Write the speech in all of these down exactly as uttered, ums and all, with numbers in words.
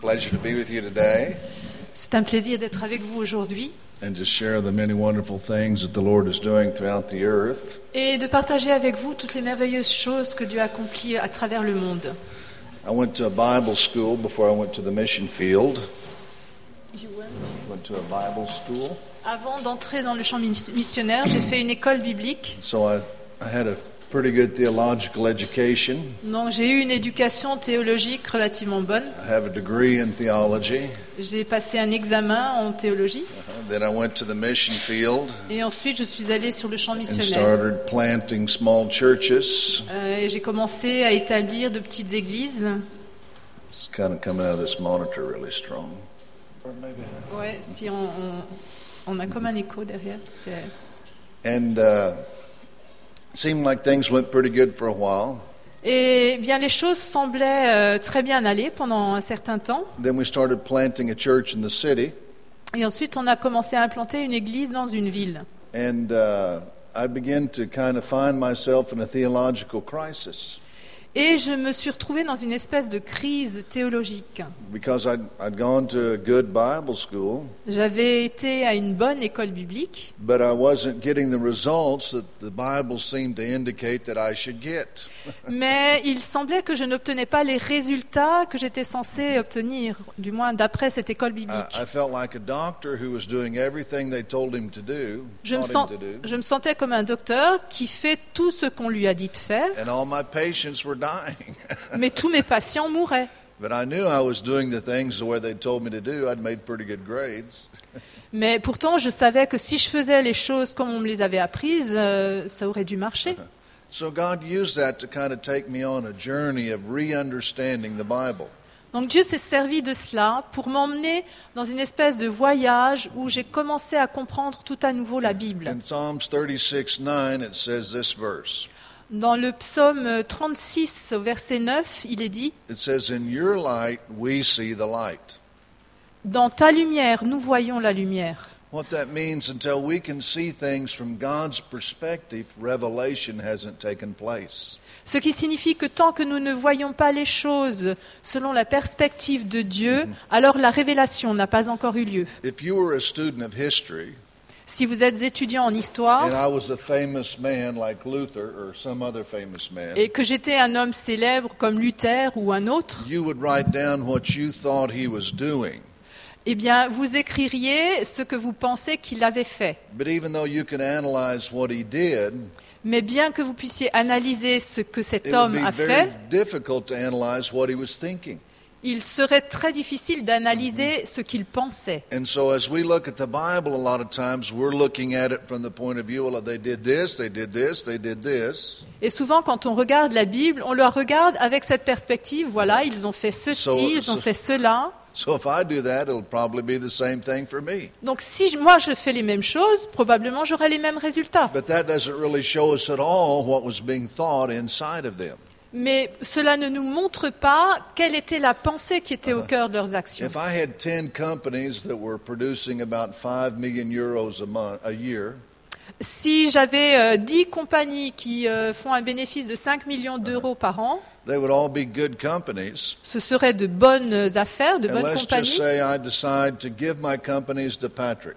pleasure to be with you today C'est un plaisir d'être avec vous aujourd'hui and to share the many wonderful things that the Lord is doing throughout the earth. et de partager avec vous toutes les merveilleuses choses que Dieu accomplit à travers le monde. I went to a Bible school before I went to the mission field. Went to a Bible school. Avant d'entrer dans le champ missionnaire, j'ai fait une école biblique. So I, I had a pretty good theological education. Donc j'ai eu une éducation théologique relativement bonne. I have a degree in theology. J'ai passé un examen en théologie. Uh-huh. Then I went to the mission field. Et ensuite je suis allée sur le champ And missionnaire. started planting small churches. Euh, et j'ai commencé à établir de petites églises. It's kind of coming out of this monitor really strong. Or maybe not. Ouais, si on, on, on a comme un écho derrière. C'est... And uh, it seemed like things went pretty good for a while. Et bien les choses semblaient euh, très bien aller pendant un certain temps. Then we started planting a church in the city. Et ensuite on a commencé à implanter une église dans une ville. And uh, I began to kind of find myself in a theological crisis. Et je me suis retrouvée dans une espèce de crise théologique. Because I'd, I'd gone to a good Bible school, J'avais été à une bonne école biblique, but I wasn't getting the results that the Bible seemed to indicate that I should get. mais il semblait que je n'obtenais pas les résultats que j'étais censée obtenir, du moins d'après cette école I, biblique. I felt like a doctor who was doing everything they told him to do, Je me, taught sens- him to do, je me sentais comme un docteur qui fait tout ce qu'on lui a dit de faire, and all my patients were dying. mais tous mes patients mouraient. But I knew I was doing the things the way they told me to do. I'd made pretty good grades. Mais pourtant, je savais que si je faisais les choses comme on me les avait apprises, euh, ça aurait dû marcher. So God used that to kind of take me on a journey of re-understanding the Bible. Donc Dieu s'est servi de cela pour m'emmener dans une espèce de voyage où j'ai commencé à comprendre tout à nouveau la Bible. In Psalms thirty-six nine, it says this verse. Dans le psaume trente-six, au verset neuf, il est dit It says, "In your light we see the light." « Dans ta lumière, nous voyons la lumière ». What that means, until we can see things from God's perspective, revelation hasn't taken place. Ce qui signifie que tant que nous ne voyons pas les choses selon la perspective de Dieu, alors la révélation n'a pas encore eu lieu. If you were a student of history, Si vous êtes étudiant en histoire and I was a famous man like Luther or some other famous man, et que j'étais un homme célèbre comme Luther ou un autre, you would write down what you thought he was doing. eh bien, vous écririez ce que vous pensez qu'il avait fait. But even though you could analyze what he did, Mais bien que vous puissiez analyser ce que cet it would homme be a very fait, difficult to analyze what he was thinking. il serait très difficile d'analyser ce qu'il pensait. And so as we look at the Bible, a lot of times we're looking at it from the point of view, well, they did this, they did this, they did this. Et souvent, quand on regarde la Bible, on la regarde avec cette perspective. Voilà, ils ont fait ceci, So- ils ont so- fait cela. So if I do that, it'll probably be the same thing for me. Donc, si je- moi je fais les mêmes choses, probablement j'aurai les mêmes résultats. But that doesn't really show us at all what was being thought inside of them. Mais cela ne nous montre pas quelle était la pensée qui était au cœur de leurs actions. If I had ten companies that were producing about five million euros a month, a year, Si j'avais euh, dix compagnies qui euh, font un bénéfice de cinq millions d'euros par an, they would all be good companies. ce seraient de bonnes affaires, de And bonnes let's just compagnies. say I decide to give my companies to Patrick.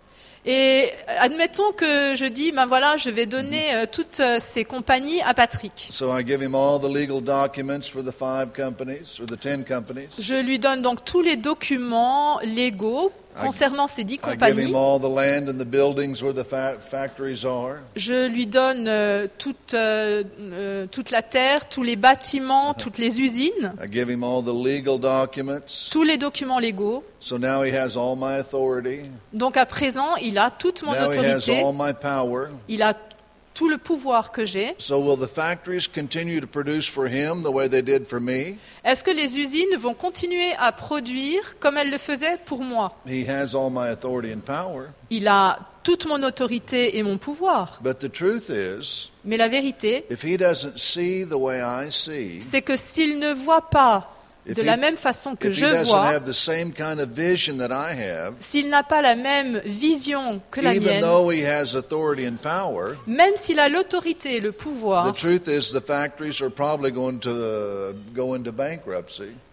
Et admettons que je dis, ben voilà, je vais donner euh, toutes euh, ces compagnies à Patrick. So I give him all the legal documents for the five companies, or the ten companies. Je lui donne donc tous les documents légaux concernant ces dix I give compagnies. him all the land and the buildings where the fa- factories are. Je lui donne euh, toute, euh, euh, toute la terre, tous les bâtiments, toutes les usines, I give him all the legal documents. tous les documents légaux. So now he has all my authority. Donc à présent, il a toute mon Now he has autorité, all my power. il a tout le pouvoir que j'ai. So will the factories continue to produce for him the way they did for me? Est-ce que les usines vont continuer à produire comme elles le faisaient pour moi? He has all my authority and power. Il a toute mon autorité et mon pouvoir. But the truth is, Mais la vérité, if he doesn't see the way I see, c'est que s'il ne voit pas if de he, la même façon que if he je doesn't vois, have the same kind of vision that I have, s'il n'a pas la même vision que la even mienne, though he has authority and power, même s'il a l'autorité et le the pouvoir, truth is the factories are probably going to uh, go into bankruptcy.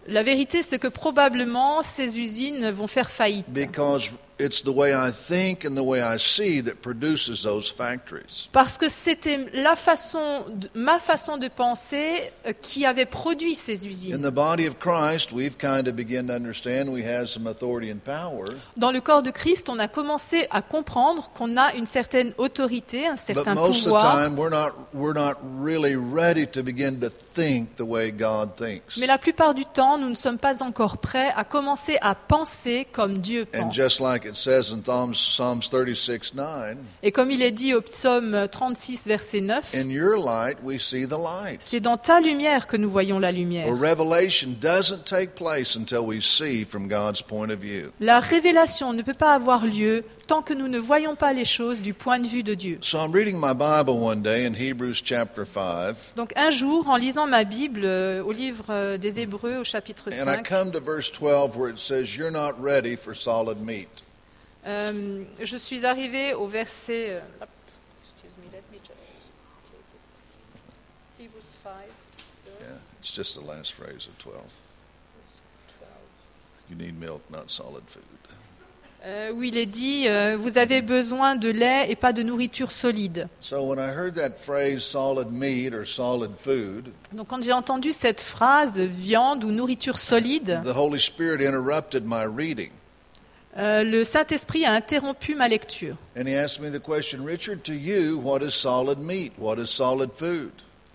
La vérité, c'est que probablement ces usines vont faire faillite. Because it's the way I think and the way I see that produces those factories. Parce que c'était la façon, de- ma façon de penser euh, qui avait produit ces In usines. the body of Christ, we've kind of begun to understand we have some authority and power, Dans le corps de Christ, on a commencé à comprendre qu'on a une certaine autorité, un but certain most of the pouvoir. time we're not we're not really ready to begin to think the way God thinks. Mais la plupart du temps, nous ne sommes pas encore prêts à commencer à penser comme Dieu And pense. just like it says in Psalms Psalms thirty-six nine, Et comme il est dit au psaume trente-six, verset neuf, in your light we see the light. c'est dans ta lumière que nous voyons la lumière. Well, revelation doesn't take place until we see from God's point of view. La révélation ne peut pas avoir lieu tant que nous ne voyons pas les choses du point de vue de Dieu. So I'm reading my Bible one day in Hebrews chapter five, Donc un jour, en lisant ma Bible euh, au livre euh, des Hébreux au chapitre and I cinq, come to verse twelve where it says, "You're not ready for solid meat." euh, je suis arrivée au verset... euh, hop, excuse me, let me just take it. Hebrews five, Yeah, it's just the last phrase of twelve. twelve. You need milk, not solid food. Euh, où il est dit, euh, vous avez besoin de lait et pas de nourriture solide. So when I heard that phrase, solid meat or solid food, Donc quand j'ai entendu cette phrase, viande ou nourriture solide, the Holy Spirit interrupted my reading. euh, le Saint-Esprit a interrompu ma lecture. And he asked me the question, Richard, to you, what is solid meat? What is solid food?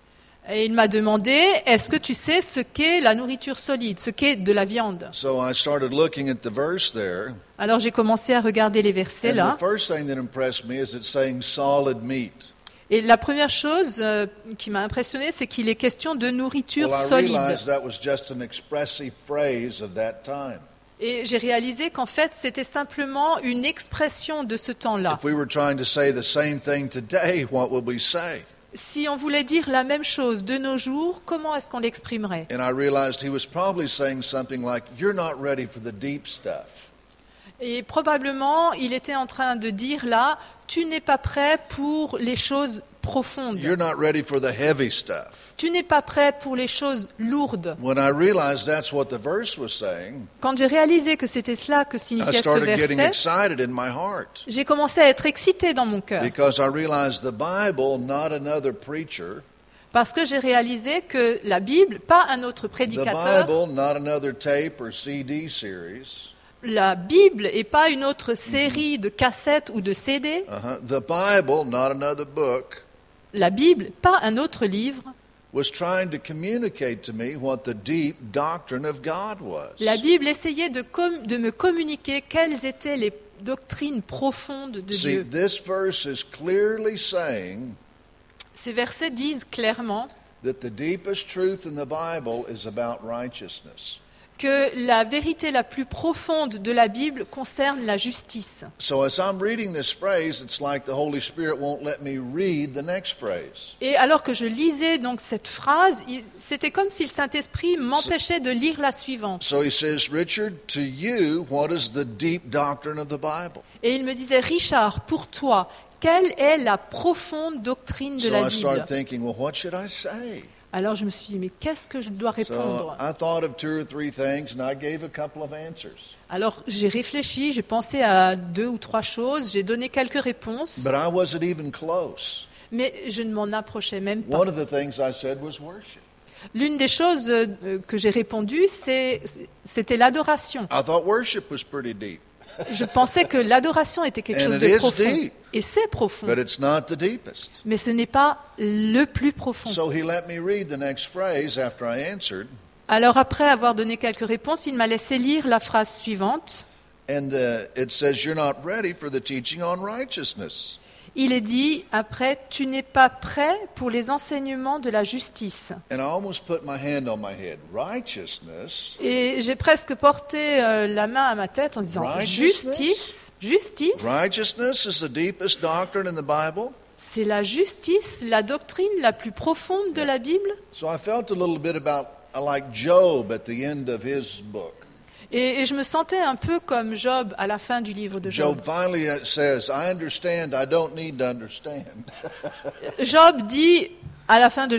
Et il m'a demandé, est-ce que tu sais ce qu'est la nourriture solide, ce qu'est de la viande? So I started looking at the verse there. Alors j'ai commencé à regarder les versets And là. the first thing that impressed me is it's saying solid meat. Et la première chose euh, qui m'a impressionné, c'est qu'il est question de nourriture Well, I solide. realized that was just an expressive phrase of that time. Et j'ai réalisé qu'en fait, c'était simplement une expression de ce temps-là. If we were trying to say the same thing today, what would we say? Si on voulait dire la même chose de nos jours, comment est-ce qu'on l'exprimerait? And I realized he was probably saying something like, "You're not ready for the deep stuff." Et probablement, il était en train de dire là, tu n'es pas prêt pour les choses profondes. You're not ready for the heavy stuff. Tu n'es pas prêt pour les choses lourdes. When I realized that's what the verse was saying, Quand j'ai réalisé que c'était cela que I signifiait ce started getting verset, excited in my heart j'ai commencé à être excité dans mon cœur. because I realized the Bible, not another preacher, Parce que j'ai réalisé que la Bible, pas un autre the prédicateur, Bible, not another tape or C D series, la Bible et pas une autre série de cassettes ou de C D, uh-huh, the Bible, not another book, la Bible, pas un autre livre. was trying to communicate to me what the deep doctrine of God was. La Bible essayait de, com- de me communiquer quelles étaient les doctrines profondes de See, Dieu. this verse is clearly saying Ces versets disent clairement that the deepest truth in the Bible is about righteousness. que la vérité la plus profonde de la Bible concerne la justice. So as I'm reading this phrase, it's like the Holy Spirit won't let me read the next phrase. Et alors que je lisais donc cette phrase, il- c'était comme si le Saint-Esprit m'empêchait de lire la suivante. So he says, Richard, to you, what is the deep doctrine of the Bible? Et il me disait, Richard, pour toi, quelle est la profonde doctrine de So la I Bible? started thinking, well, what should I say? Alors je me suis dit, mais qu'est-ce que je dois So répondre? I thought of two or three things, and I gave a couple of answers. Alors j'ai réfléchi, j'ai pensé à deux ou trois choses, j'ai donné quelques réponses, But I wasn't even close. mais je ne m'en approchais même pas. One of the things I said was worship. L'une des choses euh, que j'ai répondu, c'est- c'était l'adoration. I thought worship was pretty deep, Je pensais que l'adoration était quelque And chose it de is profond. deep. Et c'est profond. but it's not the deepest. Mais ce n'est pas le plus profond. So he let me read the next phrase after I answered, Alors après avoir donné quelques réponses, il m'a laissé lire la phrase suivante. and uh, it says, you're not ready for the teaching on righteousness. Il est dit, après, tu n'es pas prêt pour les enseignements de la justice. And I almost put my hand on my head. Righteousness? Et j'ai presque porté euh, la main à ma tête en disant, Righteousness? justice, justice, Righteousness is the deepest doctrine in the Bible? c'est la justice, la doctrine la plus profonde de la Bible. So I felt a little bit about uh, like Job at the end of his book. Et, et je me sentais un peu comme Job à la fin du livre de Job. Job finally uh, says, I understand, I don't need to understand. Job dit, à la fin de Job,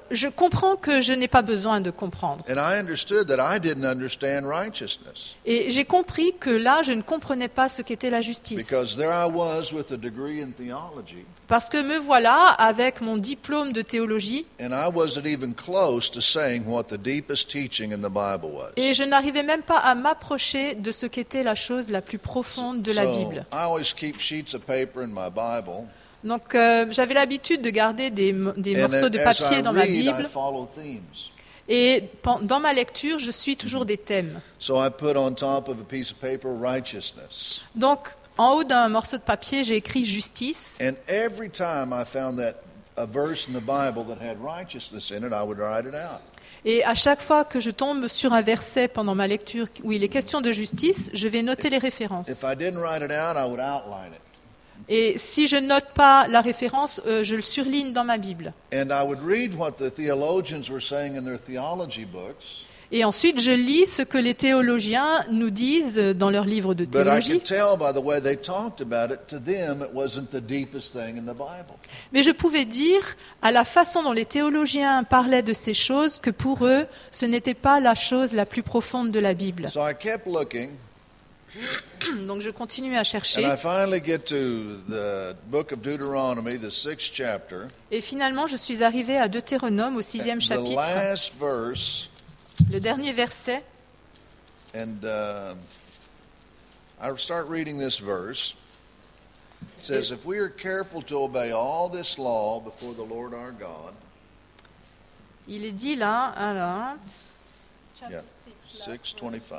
je comprends que je n'ai pas besoin de comprendre. And I understood that I didn't understand righteousness. Et j'ai compris que là, je ne comprenais pas ce qu'était la justice. Because there I was with a degree in theology, Parce que me voilà avec mon diplôme de théologie and I wasn't even close to saying what the deepest teaching in the Bible was. et je n'arrivais même pas à m'approcher de ce qu'était la chose la plus profonde de la So Bible. I always keep sheets of paper in my Bible, Donc euh, j'avais l'habitude de garder des, mo- des and morceaux de as papier I dans ma read, I Bible follow themes. et pen- dans ma lecture, je suis toujours des thèmes. So I put on top of a piece of paper righteousness. Donc en haut d'un morceau de papier, j'ai écrit justice. And every time I found that a verse in the Bible that had righteousness in it, I would write it out. Et à chaque fois que je tombe sur un verset pendant ma lecture où il est question de justice, je vais noter les références. If I didn't write it out, I would outline it. Et si je note pas la référence, euh, je le surligne dans ma Bible. And I would read what the theologians were saying in their theology books. Et ensuite, je lis ce que les théologiens nous disent dans leurs livres de But I théologie. could tell by the way they talked about it, to them it wasn't the deepest thing in the Bible. Mais je pouvais dire, à la façon dont les théologiens parlaient de ces choses, que pour eux, ce n'était pas la chose la plus profonde de la Bible. So I kept looking, Donc je continuais à and chercher. I finally get to the book of Deuteronomy, the sixth chapter. Et finalement, je suis arrivée à Deutéronome, au sixième The chapitre, last verse, le dernier verset. and uh, I start reading this verse. It says, "If we are careful to obey all this law before the Lord our God." Il est dit là, alors... Yeah, six twenty-five.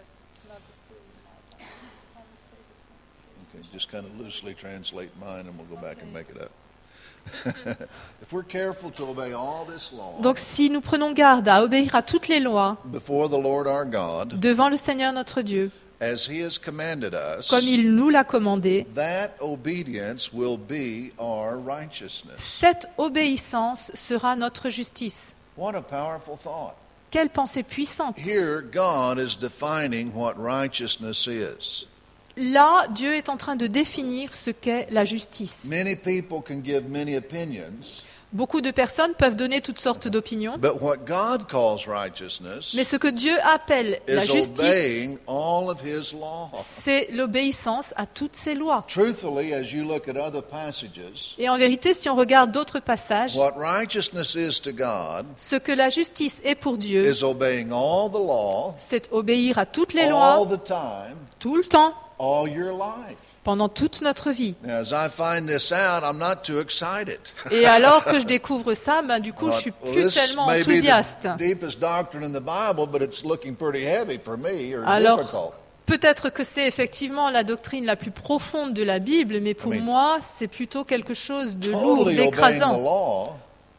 Okay, just kind of loosely translate mine, and we'll go back and make it up. If we're careful to obey all this law Donc si nous prenons garde à obéir à toutes les lois before the Lord our God, devant le Seigneur notre Dieu, as He has commanded us, comme il nous l'a commandé, that obedience will be our righteousness. cette obéissance sera notre justice. What a powerful thought. Quelle pensée puissante! Here, God is defining what righteousness is. Là, Dieu est en train de définir ce qu'est la justice. Many people can give many opinions, Beaucoup de personnes peuvent donner toutes sortes d'opinions, but what God calls righteousness mais ce que Dieu appelle la is justice, obeying all of His law. c'est l'obéissance à toutes ses lois. Truthfully, as you look at other passages, Et en vérité, si on regarde d'autres passages, what righteousness is to God ce que la justice est pour Dieu, is obeying all the law, c'est obéir à toutes les all lois, the time, tout le temps, all your life. pendant toute notre vie. Now, as I find this out, I'm not too excited. Et alors que je découvre ça, ben, du coup, je suis Well, plus this tellement may be enthousiaste. the deepest doctrine in the Bible, but it's looking pretty heavy for me, or Alors, difficult. peut-être que c'est effectivement la doctrine la plus profonde de la Bible, mais pour I mean, moi, c'est plutôt quelque chose de lourd, Totally obeying the d'écrasant. law,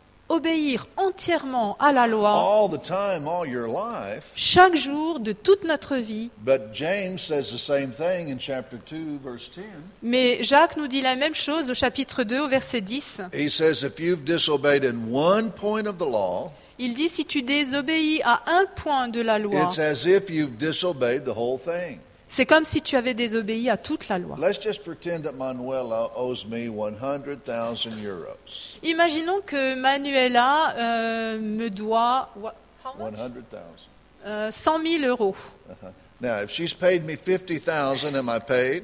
Obéir entièrement à la loi, all the time, all your life. chaque jour de toute notre vie. But James says the same thing in chapter two, verse ten. Mais Jacques nous dit la même chose au chapitre deux, au verset dix. He says, if you've disobeyed in one point of the law, Il dit, si tu désobéis à un point de la loi, it's as if you've disobeyed the whole thing. c'est comme si tu avais désobéi à toute la loi. Let's just pretend that Manuela owes me one hundred thousand euros. Imaginons que Manuela euh, me doit what- how much? one hundred thousand. Euh, cent mille euros. Uh-huh. Now, if she's paid me fifty thousand, am I paid?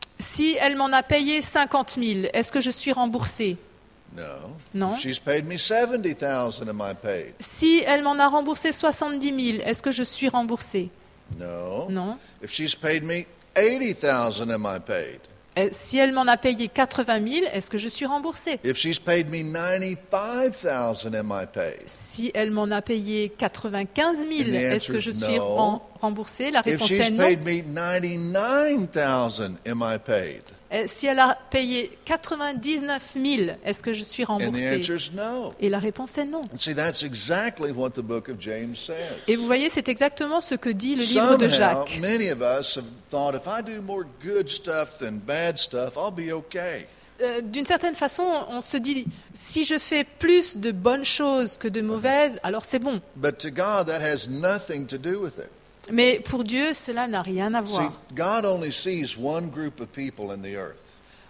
Si elle m'en a payé cinquante mille, est-ce que je suis remboursée? No. Non. If she's paid me seventy thousand, am I paid? Si elle m'en a remboursé soixante-dix mille, est-ce que je suis remboursée? No. Non. If she's paid me eighty thousand, am I paid? Euh, Si elle m'en a payé quatre-vingt mille, est-ce que je suis remboursée? If she's paid me ninety-five thousand, am I paid? Si elle m'en a payé quatre-vingt-quinze And mille, the est-ce que answer je is suis no. ren- remboursée? La If réponse est she's non. paid me ninety-nine thousand, am I paid? Euh, Si elle a payé quatre-vingt-dix-neuf mille, est-ce que je suis And the remboursée? answer is no. Et la réponse est non. And see, that's exactly what the book of James says. Et vous voyez, c'est exactement ce que dit le livre de Somehow, Jacques. many of us have thought, if I do more good stuff than bad stuff, I'll be okay. Euh, D'une certaine façon, on se dit, si je fais plus de bonnes choses que de mauvaises, alors c'est bon. But to God, that has nothing to do with it. Mais pour Dieu, cela n'a rien à See, voir. God only sees one group of people in the earth.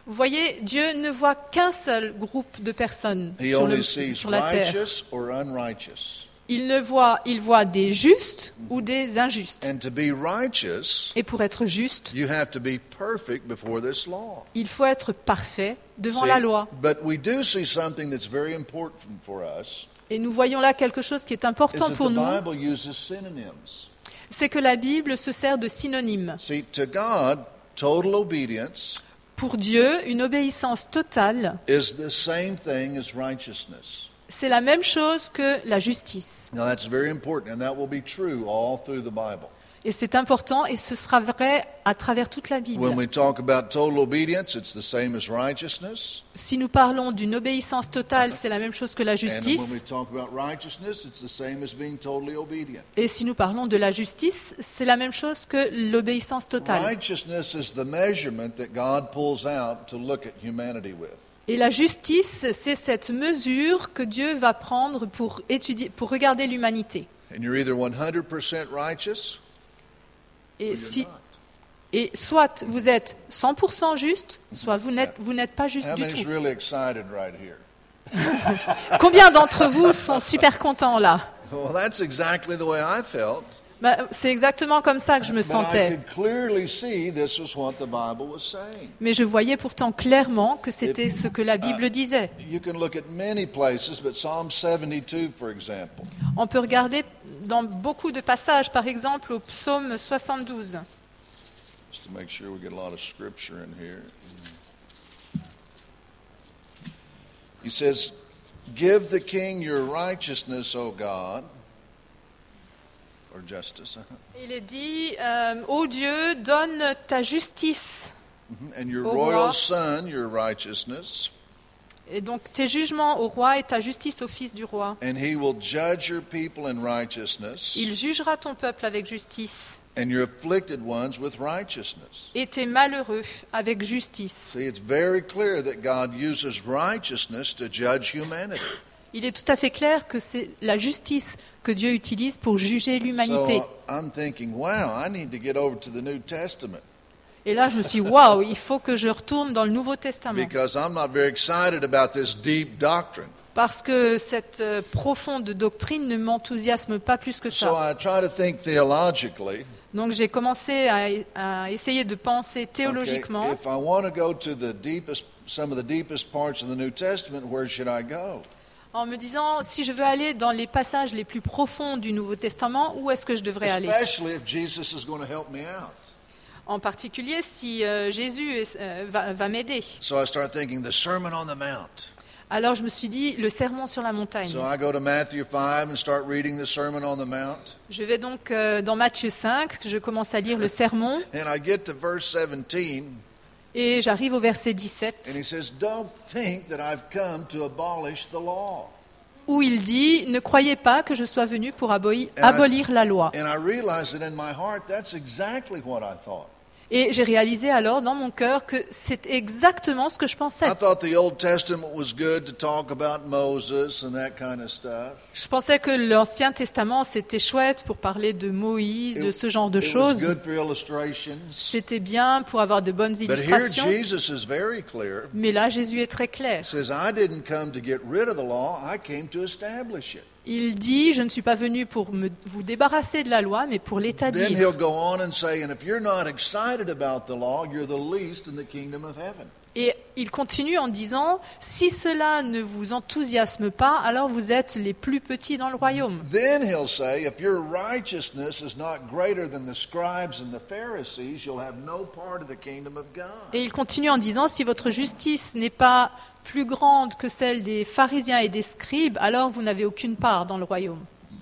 Vous voyez, Dieu ne voit qu'un seul groupe de personnes He sur, le- only sees sur la terre. righteous or unrighteous. Il ne voit, il voit des justes ou des injustes. And to be righteous, Et pour être juste, you have to be perfect before this law. il faut être parfait devant See, la loi. but we do see something that's very important for us. Et nous voyons là quelque chose qui est Is important that pour the nous, Bible uses synonyms. c'est que la Bible se sert de synonymes. See, to God, total obedience Pour Dieu, une obéissance totale, is the same thing as righteousness. c'est la même chose que la justice. Now that's very important, and that will be true all through the Bible. Et c'est important et ce sera vrai à travers toute la When Bible. we talk about total obedience, it's the same as righteousness. Si nous parlons d'une obéissance totale, c'est la même chose que la And when we justice. talk about righteousness, it's the same as being totally obedient. Et si nous parlons de la justice, c'est la même chose que l'obéissance totale. Righteousness is the measurement that God pulls out to look at humanity with. Et la justice, c'est cette mesure que Dieu va prendre pour étudier, pour regarder l'humanité. And you're either one hundred percent righteous or Et you're si, not. et soit vous êtes cent pour cent juste, soit vous n'êtes, vous n'êtes pas juste How du many's tout. really excited right here? Combien d'entre vous sont super contents là? Well, that's exactly the way I felt. Bah, c'est exactement comme ça que je me But I sentais. could clearly see this was what the Bible was saying. Mais je voyais pourtant clairement que c'était ce que la Bible disait. You can look at many places, but Psalm seventy-two, for example. On peut regarder dans beaucoup de passages, par exemple au psaume soixante-douze. Just to make sure we get a lot of scripture in here. He says, "Give the king your righteousness, O God," or justice, uh-huh, Il est dit, euh, ô Dieu, donne ta justice. and your Au royal roi. son your righteousness, Et donc tes jugements au roi et ta justice au fils du roi. and he will judge your people in righteousness, Il jugera ton peuple avec justice and your afflicted ones with righteousness. et tes malheureux avec justice. See, it's very clear that God uses righteousness to judge humanity. Il est tout à fait clair que c'est la justice que Dieu utilise pour juger l'humanité. So I'm thinking, wow, I need to get over to the New Testament Et là, je me suis dit, waouh, il faut que je retourne dans le Nouveau Testament. because I'm not very excited about this deep doctrine. Parce que cette euh, profonde doctrine ne m'enthousiasme pas plus que So ça. I try to think theologically. Donc j'ai commencé à, à essayer de penser Okay, théologiquement. if I want to go to the deepest, some of the deepest parts of the New Testament, where should I go? En me disant, si je veux aller dans les passages les plus profonds du Nouveau Testament, où est-ce que je devrais aller? Especially if Jesus is going to help me out. En particulier si euh, Jésus est- euh, va, va m'aider. So I start thinking the Sermon on the Mount. Alors je me suis dit, le sermon sur la montagne. So I go to Matthew five and start reading the Sermon on the Mount. Je vais donc euh, dans Matthieu cinq, je commence à lire le sermon, And I get to verse seventeen, et j'arrive au verset and dix-sept, he says, "Don't think that I've come to abolish the law." où il dit, ne croyez pas que je sois venu pour aboli- And I- abolir la loi. And I realized that in my heart, that's exactly what I thought. Et j'ai réalisé alors dans mon cœur que c'est exactement ce que je pensais. I thought the Old Testament was good to talk about Moses and that kind of stuff. Je pensais que l'Ancien Testament, c'était chouette pour parler de Moïse, de ce genre de It was choses. good for illustrations. C'était bien pour avoir de bonnes But here illustrations. Jesus is very clear. Mais là, Jésus est très clair. He says, I didn't come to get rid of the law, I came to establish it. Il dit, je ne suis pas venu pour me, vous débarrasser de la loi, mais pour Then l'établir. he'll go on and say, and if you're not excited about the law, you're the least in the kingdom of heaven. Et il continue en disant, si cela ne vous enthousiasme pas, alors vous êtes les plus petits dans le royaume. Then he'll say, if your righteousness is not greater than the scribes and the Pharisees, you'll have no part of the kingdom of God. Et il continue en disant, si votre justice n'est pas plus grande que celle des pharisiens et des scribes, alors vous n'avez aucune part dans le royaume.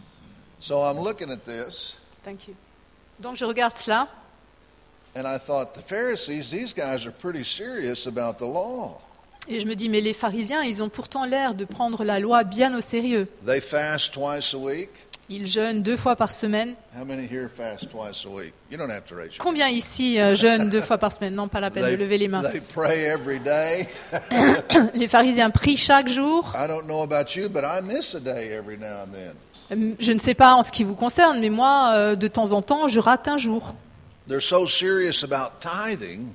So I'm looking at this, Thank you. Donc je regarde cela, and I thought, the Pharisees, these guys are pretty serious about the law. et je me dis, mais les pharisiens, ils ont pourtant l'air de prendre la loi bien au sérieux. They fast twice a week. Ils jeûnent deux fois par semaine. How many here fast twice a week? You don't have to raise your Combien ici euh, jeûnent deux fois par semaine? Non, pas la peine de lever les mains. They pray every day. Les pharisiens prient chaque jour. I don't know about you, but I miss a day every now and then. Euh, Je ne sais pas en ce qui vous concerne, mais moi, euh, de temps en temps, je rate un jour. They're so serious about tithing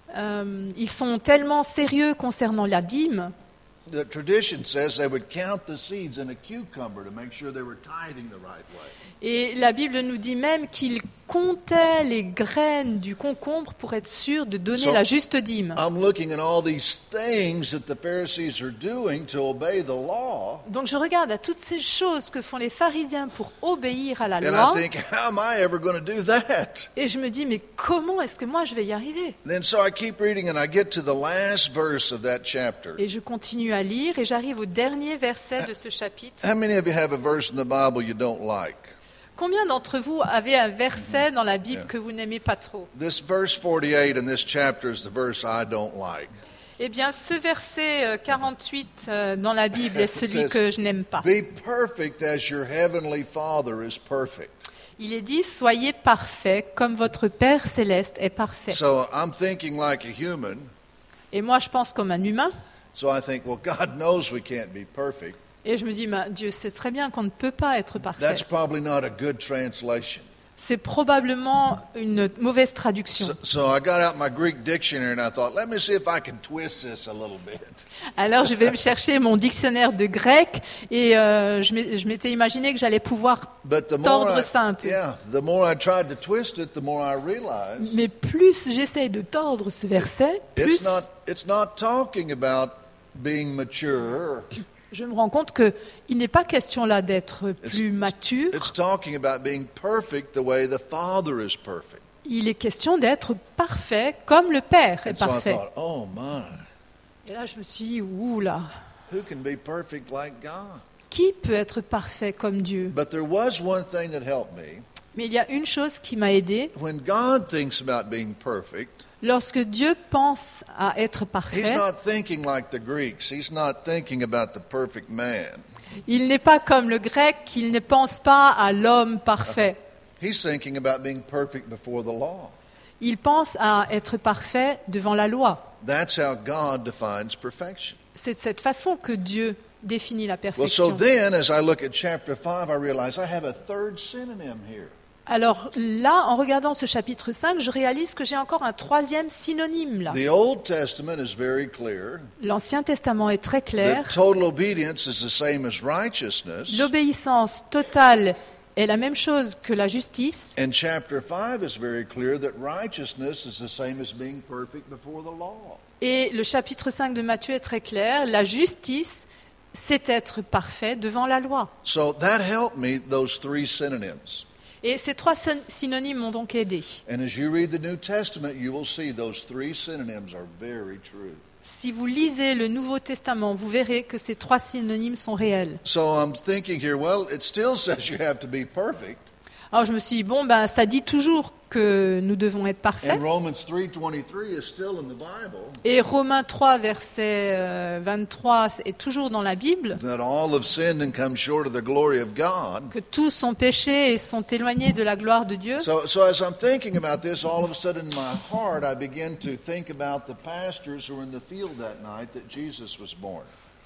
Euh, ils sont tellement sérieux concernant la dîme. The tradition says they would count the seeds in a cucumber to make sure they were tithing the right way. Et la Bible nous dit même qu'ils comptaient les graines du concombre pour être sûrs de donner So, la juste dîme. I'm looking at all these things that the Pharisees are doing to obey the law, Donc je regarde à toutes ces choses que font les pharisiens pour obéir à la and loi, I think, how am I ever going to do that? et je me dis, mais comment est-ce que moi je vais y arriver? Then so I keep reading, and I get to the last verse of that chapter. Et je continue à lire, et j'arrive au dernier verset de ce chapitre. How many of you have a verse in the Bible you don't like? Combien d'entre vous avez un verset dans la Bible que vous n'aimez pas trop? This verse forty-eight in this chapter is the verse I don't like. Eh bien, ce verset euh, quarante-huit euh, dans la Bible est celui It says, que je n'aime pas. Be perfect as your heavenly Father is perfect. Il est dit, soyez parfaits comme votre Père céleste est parfait. So I'm thinking like a human, Et moi, je pense comme un humain. so I think, well, God knows we can't be perfect. Et je me dis, bah, Dieu sait très bien qu'on ne peut pas être parfait. That's probably not a good translation. C'est probablement une mauvaise traduction. So, so I got out my Greek dictionary and I thought, let me see if I can twist this a little bit. Alors, je vais me chercher mon dictionnaire de grec et euh, je m'ai- je m'étais imaginé que j'allais pouvoir But the more tordre I, ça un peu. yeah, the more I tried to twist it, the more I realized Mais plus j'essaye de tordre ce verset, it's plus not it's not talking about being mature. je me rends compte qu'il n'est pas question là d'être plus mature. It's talking about being perfect the way the Father is perfect. Il est question d'être parfait comme le Père est And so I parfait. thought, oh my, Et là, je me suis dit, ouh là, who can be perfect like God? qui peut être parfait comme Dieu? But there was one thing that helped me. Mais il y a une chose qui m'a aidé. When God thinks about being perfect, Lorsque Dieu pense à être He's parfait, not thinking like the Greeks. He's not thinking about the perfect man. il n'est pas comme le grec, il ne pense pas à l'homme parfait. He's thinking about being perfect before the law. Il pense à être parfait devant la loi. That's how God defines perfection. C'est de cette façon que Dieu définit la Well, so perfection. then, as I look at chapter five, I realize I have a third synonym here. Alors là, en regardant ce chapitre cinq, je réalise que j'ai encore un troisième synonyme là. The Old Testament is very clear L'Ancien Testament est très clair. that total obedience is the same as righteousness. L'obéissance totale est la même chose que la justice. And chapter five is very clear that righteousness is the same as being perfect before the law. Et le chapitre cinq de Matthieu est très clair. La justice, c'est être parfait devant la loi. So that helped me, those three synonyms. Et ces trois syn- synonymes m'ont donc aidé. And as you read the New Testament, you will see those three synonyms are very true. Si vous lisez le Nouveau Testament, vous verrez que ces trois synonymes sont réels. So I'm thinking here, well, it still says you have to be perfect. Alors je me suis dit, bon, ben, ça dit toujours que nous devons être parfaits. And Romans three twenty-three is still in the Bible. Et Romains trois, verset euh, vingt-trois, est toujours dans la Bible, That all have sinned and come short of the glory of God. que tous ont péché et sont éloignés de la gloire de Dieu. So, so as I'm thinking about this, all of a sudden in my heart, I begin to think about the pastors who were in the field that night that Jesus was born.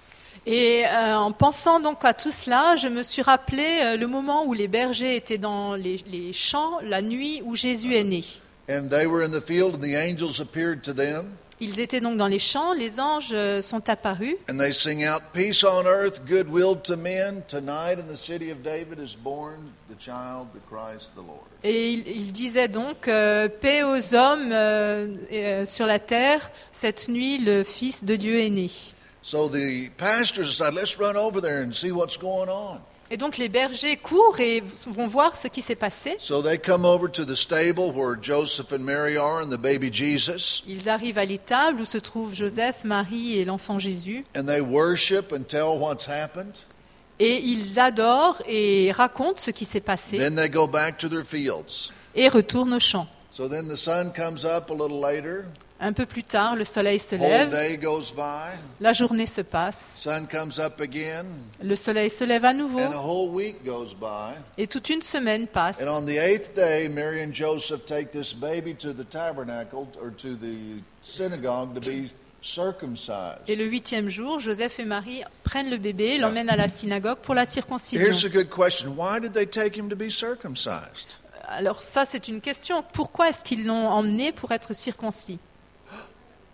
Et euh, en pensant donc à tout cela, je me suis rappelé euh, le moment où les bergers étaient dans les, les champs, la nuit où Jésus est né. And they were in the field, and the angels appeared to them, Ils étaient donc dans les champs, les anges euh, sont apparus, and they sing out, "Peace on earth, goodwill to men. Tonight in the city of David is born the child, the Christ, the Lord." et ils il disaient donc euh, paix aux hommes euh, et, euh, sur la terre. Cette nuit, le Fils de Dieu est né. So the pastors decide, let's run over there and see what's going on. Et donc les bergers courent et vont voir ce qui s'est passé. So they come over to the stable where Joseph and Mary are and the baby Jesus, Ils arrivent à l'étable où se trouvent Joseph, Marie et l'enfant Jésus. and they worship and tell what's happened. Et ils adorent et racontent ce qui s'est passé Then they go back to their fields. et retournent au champ. So then the sun comes up a little later. Un peu plus tard, le soleil se Whole lève, day goes by. la journée se passe, Sun comes up again, le soleil se lève à nouveau and a whole week goes by. et toute une semaine passe. And on the eighth day, Mary and Joseph take this baby to the tabernacle or to the synagogue to be circumcised. Et le huitième jour, Joseph et Marie prennent le bébé et l'emmènent à la synagogue pour la circoncision. Here's a good question. Why did they take him to be circumcised? Alors ça, c'est une question. Pourquoi est-ce qu'ils l'ont emmené pour être circoncis?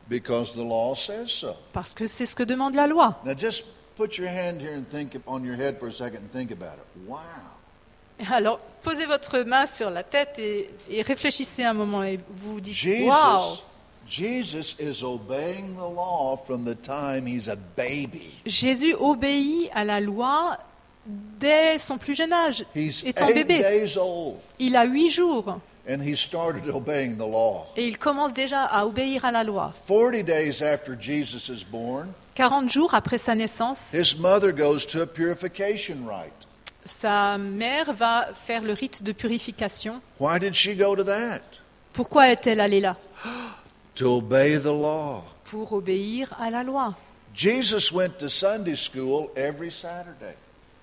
Because the law says so. Parce que c'est ce que demande la loi. Now just put your hand here and think on your head for a second and think about it. Wow. Alors, posez votre main sur la tête et, et réfléchissez un moment et vous vous dites, Jesus, waouh, Jesus is obeying the law from the time he's a baby. Jésus obéit à la loi dès son plus jeune âge, He's étant eight bébé. days old, Il a huit jours and he started obeying the law. et il commence déjà à obéir à la loi. Forty days after Jesus is born, quarante jours après sa naissance, his mother goes to a purification rite. sa mère va faire le rite de purification. Why did she go to that? Pourquoi est-elle allée là? To obey the law. Pour obéir à la loi. Jesus went to Sunday school every Saturday.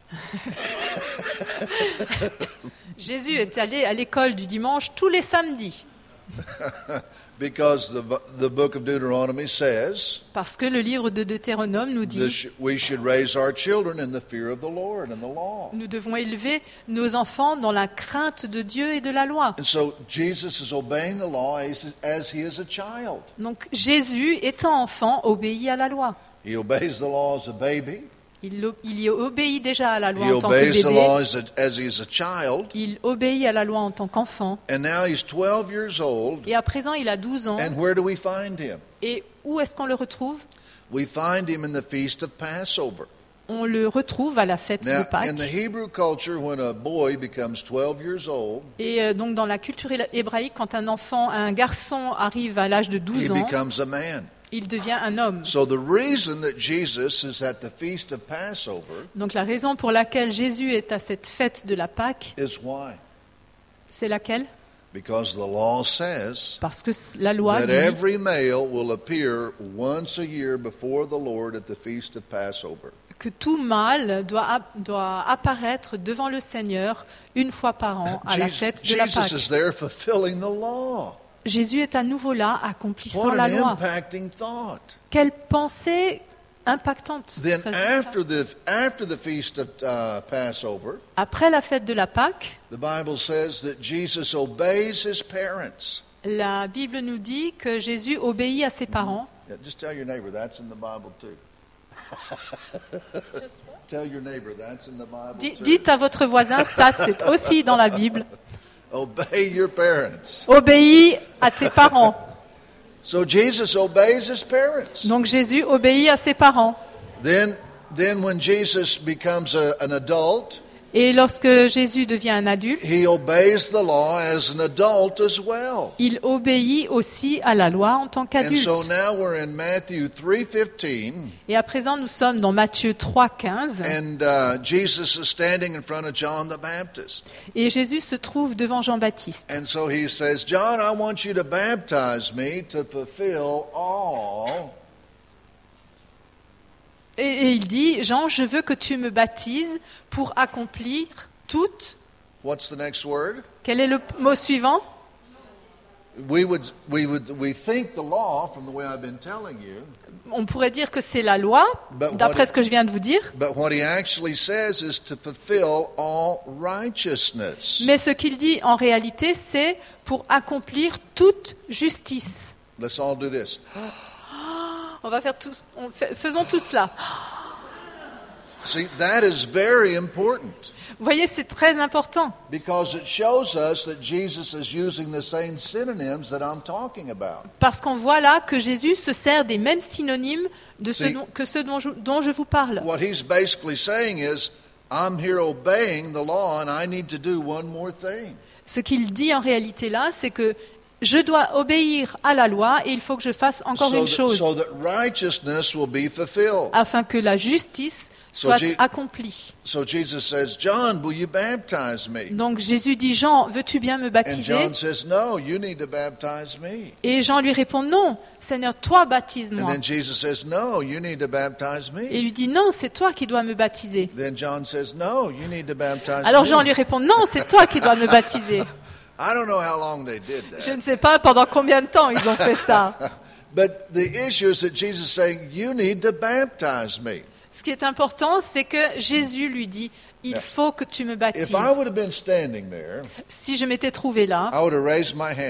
Jésus est allé à l'école du dimanche tous les samedis. Because the, the book of Deuteronomy says Parce que le livre de Deutéronome nous that dit sh- we should raise our children in the fear of the Lord and the law. nous devons élever nos enfants dans la crainte de Dieu et de la loi. And so Jesus is obeying the law as, as he is a child. Donc Jésus, étant enfant, obéit à la loi. He obeys the law as a baby. Il, o- il y obéit déjà à la loi He en tant que obeys the law bébé. as, a, as he is a child. Il obéit à la loi en tant qu'enfant. And now he's twelve years old. Et à présent, il a douze ans. And where do we find him? Et où est-ce qu'on le retrouve? We find him in the feast of Passover. On le retrouve à la fête Now, de Pâques. in the Hebrew culture, when a boy becomes twelve years old, Et euh, donc dans la culture hébraïque, quand un enfant, un garçon arrive à l'âge de he douze ans, becomes a man. il devient un homme. So the reason that Jesus is at the feast of Passover Donc la raison pour laquelle Jésus est à cette fête de la Pâque, is why? c'est laquelle? Because the law says Parce que la loi that dit every male will appear once a year before the Lord at the feast of Passover. que tout mâle doit, ap- doit apparaître devant le Seigneur une fois par an à la Jesus, fête de la Jesus Pâque. is there fulfilling the law. Jésus est à nouveau là, accomplissant What la an loi. impacting thought. Quelle pensée impactante. Then Ça se dit ça. after the after the feast of uh, Passover, Après la fête de la Pâque, the Bible says that Jesus obeys his parents. la Bible nous dit que Jésus obéit à ses parents. Yeah, just tell your neighbor that's in the Bible too. Tell your neighbor that's in the Bible Di- too. Dites à votre voisin, ça c'est aussi dans la Bible. Obey your parents. Obéis à tes parents. So Jesus obeys his parents. Donc Jésus obéit à ses parents. Then, then when Jesus becomes a, an adult, Et lorsque Jésus devient un adulte, he obeys the law as an adult as well. il obéit aussi à la loi en tant And qu'adulte. so now we're in Matthew three fifteen, Et à présent, nous sommes dans Matthieu trois, quinze. and uh, Jesus is standing in front of John the Baptist. Et Jésus se trouve devant Jean-Baptiste. And so he says, John, I want you to baptize me to fulfill all. Et, et il dit, Jean, je veux que tu me baptises pour accomplir toute. What's the next word? Quel est le mot suivant? We would, we would, we think the law from the way I've been telling you, On pourrait dire que c'est la loi, But d'après what- ce que je viens de vous dire. but what he actually says is to fulfill all righteousness. Mais ce qu'il dit en réalité, c'est pour accomplir toute justice. Let's all do this. On va faire tous, on fait- faisons tout cela. See, that is very important Vous voyez, c'est très important because it shows us that Jesus is using the same synonyms that I'm talking about. parce qu'on voit là que Jésus se sert des mêmes synonymes de ce See- dont- que ceux dont je, dont je vous parle. What he's basically saying is, I'm here obeying the law and I need to do one more thing. Ce qu'il dit en réalité là, c'est que je dois obéir à la loi et il faut que je fasse encore So une that, chose so that righteousness will be fulfilled. afin que la justice So soit Je- accomplie. So Jesus says, John, will you baptize me? Donc Jésus dit, Jean, veux-tu bien me And baptiser? John says, no, you need to baptize me. Et Jean lui répond, non, Seigneur, toi And baptise-moi. then Jesus says, no, you need to baptize Et me. lui dit, non, c'est toi qui dois me baptiser. Then John says, no, you need to baptize Alors Jean me. lui répond, non, c'est toi qui dois me baptiser. I don't know how long they did Je that. ne sais pas pendant combien de temps ils ont fait ça. But the issue is that Jesus is saying, you need to baptize me. Ce qui est important, c'est que Jésus lui dit, il faut que tu me If baptises. I would have been standing there, Si je m'étais trouvé là, I would have raised my hand.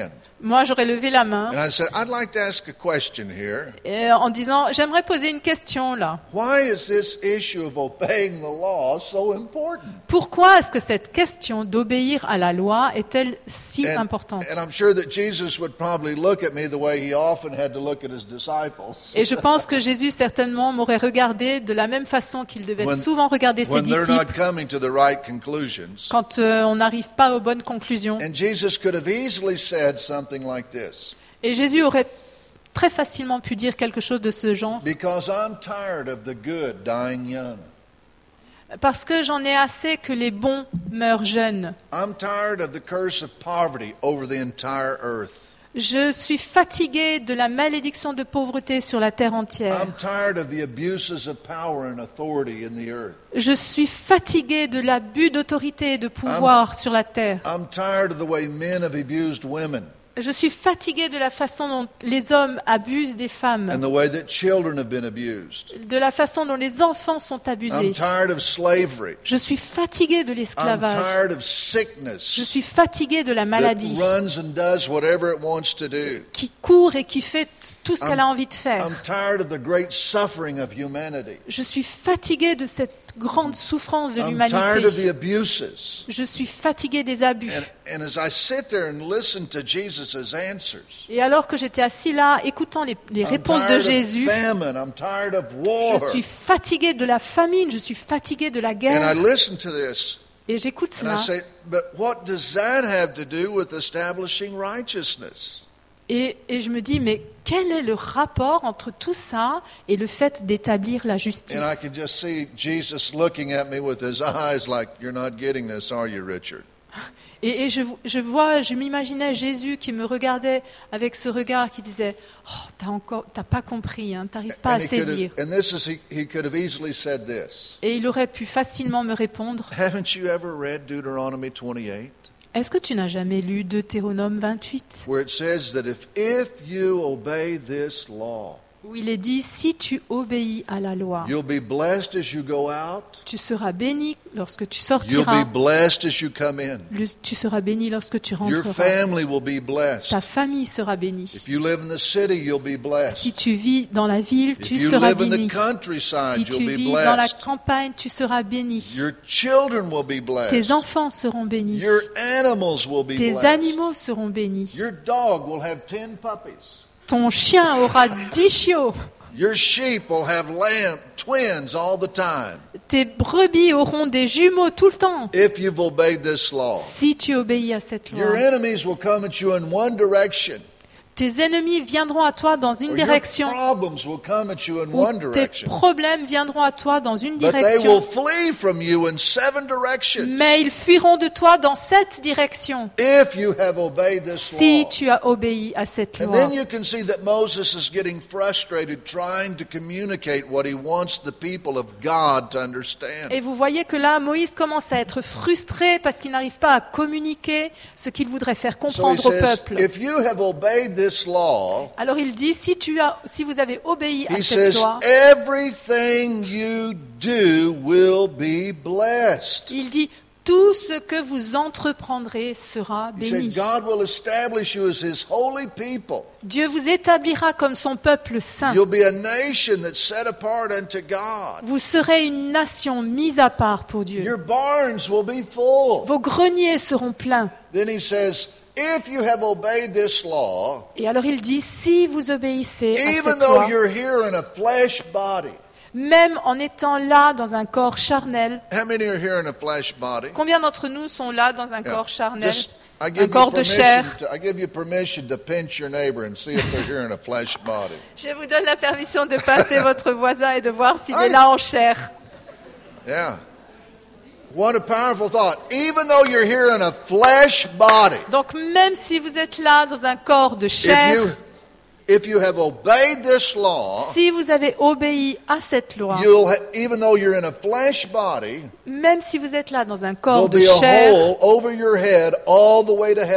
moi j'aurais levé la main And I said, I'd like to ask a question here. euh, en disant, j'aimerais poser une question là. Why is this issue of obeying the law so important? Pourquoi est-ce que cette question d'obéir à la loi est-elle si And, importante? and I'm sure that Jesus would probably look at me the way he often had to look at his disciples. Et je pense que Jésus certainement m'aurait regardé de la même façon qu'il devait When- souvent regarder ses When they're not disciples coming to the right conclusions. quand euh, on n'arrive pas aux bonnes conclusions. And Jesus could have easily said something like this. Et Jésus aurait très facilement pu dire quelque chose de ce genre. Because I'm tired of the good dying young. Parce que j'en ai assez que les bons meurent jeunes. I'm tired of the curse of poverty over the entire earth. Je suis fatigué de la malédiction de pauvreté sur la terre entière. I'm tired of the abuses of power and authority in the earth. Je suis fatigué de l'abus d'autorité et de pouvoir sur la terre. I'm tired of the way men have abused women Je suis fatigué de la façon dont les hommes abusent des and femmes, the way that children have been abused. de la façon dont les enfants sont I'm abusés. tired of slavery. Je suis fatigué de I'm l'esclavage. tired of Je sickness suis fatigué de la that maladie runs and does whatever it wants to do. qui court et qui fait tout ce qu'elle a I'm- envie de faire. I'm tired of the great suffering of humanity. Je suis fatigué de cette grande souffrance de I'm tired of the l'humanité. abuses. Je suis fatigué des abus. And, and as I sit there and listen to Jesus' answers, Et alors que j'étais assis là, écoutant les, les I'm réponses de tired of Jésus, famine. I'm tired of war. je suis fatigué de la famine, je suis fatigué de la And I guerre. listen to this Et j'écoute and I cela. say, but what does that have to do with establishing righteousness? Et, et je me dis, mais quel est le rapport entre tout ça et le fait d'établir la And I justice? can just see Jesus looking at me with his eyes like, you're not getting this, are you, Richard? Et, et je, je vois, je m'imaginais Jésus qui me regardait avec ce regard qui disait, oh, t'as encore, t'as pas compris, hein, t'arrives pas à And, he could saisir. have, and this is, he, he could have easily said this. Et il aurait pu facilement me répondre, Haven't you ever read Deuteronomy twenty-eight? est-ce que tu n'as jamais lu Deutéronome vingt-huit, Where it says that if, if you obey this law, où il est dit, si tu obéis à la loi, you'll be blessed as you go out, tu seras béni lorsque tu you'll sortiras, be blessed as you come in. le- tu seras béni lorsque tu Your rentreras, family will be blessed. ta famille sera bénie. If you live in the city, you'll be blessed. Si tu vis dans la ville, tu If you seras live in béni. the countryside, Si you'll tu be vis dans la blessed. campagne, tu seras béni. Your children will be blessed. Tes enfants seront bénis. Your animals will be Tes blessed. animaux seront bénis. Your dog will have ten puppies. Ton chien aura dix chiots. Your sheep will have lamb twins all the time. Tes brebis auront des jumeaux tout le temps. If you've obeyed this law, Si tu obéis à cette your loi, enemies will come at you in one direction. tes ennemis viendront à toi dans une Or your direction. problems will come at you in Ou one tes direction. problèmes viendront à toi dans une But they will direction. flee from you in seven directions. Mais ils fuiront de toi dans sept directions. If you have obeyed this Si law. tu as obéi à cette And loi. then you can see that Moses is getting frustrated trying to communicate what he wants the people of God to understand. Et vous voyez que là, Moïse commence à être frustré parce qu'il n'arrive pas à communiquer ce qu'il voudrait faire So he comprendre au says, peuple. if you have obeyed this law, Alors il dit, si, tu as, si vous avez obéi à he cette says, loi, everything you do will be blessed. il dit, tout ce que vous entreprendrez sera He béni. said, God will establish you as his holy people. Dieu vous établira comme son peuple saint. You'll be a nation that's set apart unto God. Vous serez une nation mise à part pour Dieu. Your barns will be full. Vos greniers seront pleins. Then he says, if you have obeyed this law, Et alors il dit, si vous obéissez à even cette though loi, you're here in a flesh body. même en étant là dans un corps charnel, How many are here in a flesh body? combien d'entre nous sont là dans un Yeah. corps charnel, Just, I un give you corps de permission chair? to, I give you permission to pinch your neighbor and see if they're here in a flesh body. Je vous donne la permission de passer votre voisin et de voir s'il est là en chair. Yeah. What a powerful thought. Even though you're here in a flesh body, Donc même si vous êtes là dans un corps de if chair, you if you have obeyed this law, si vous avez obéi à cette loi, you'll ha- even though you're in a flesh body, même si vous êtes là dans un there'll corps de be a chair, hole over your head all the way to heaven.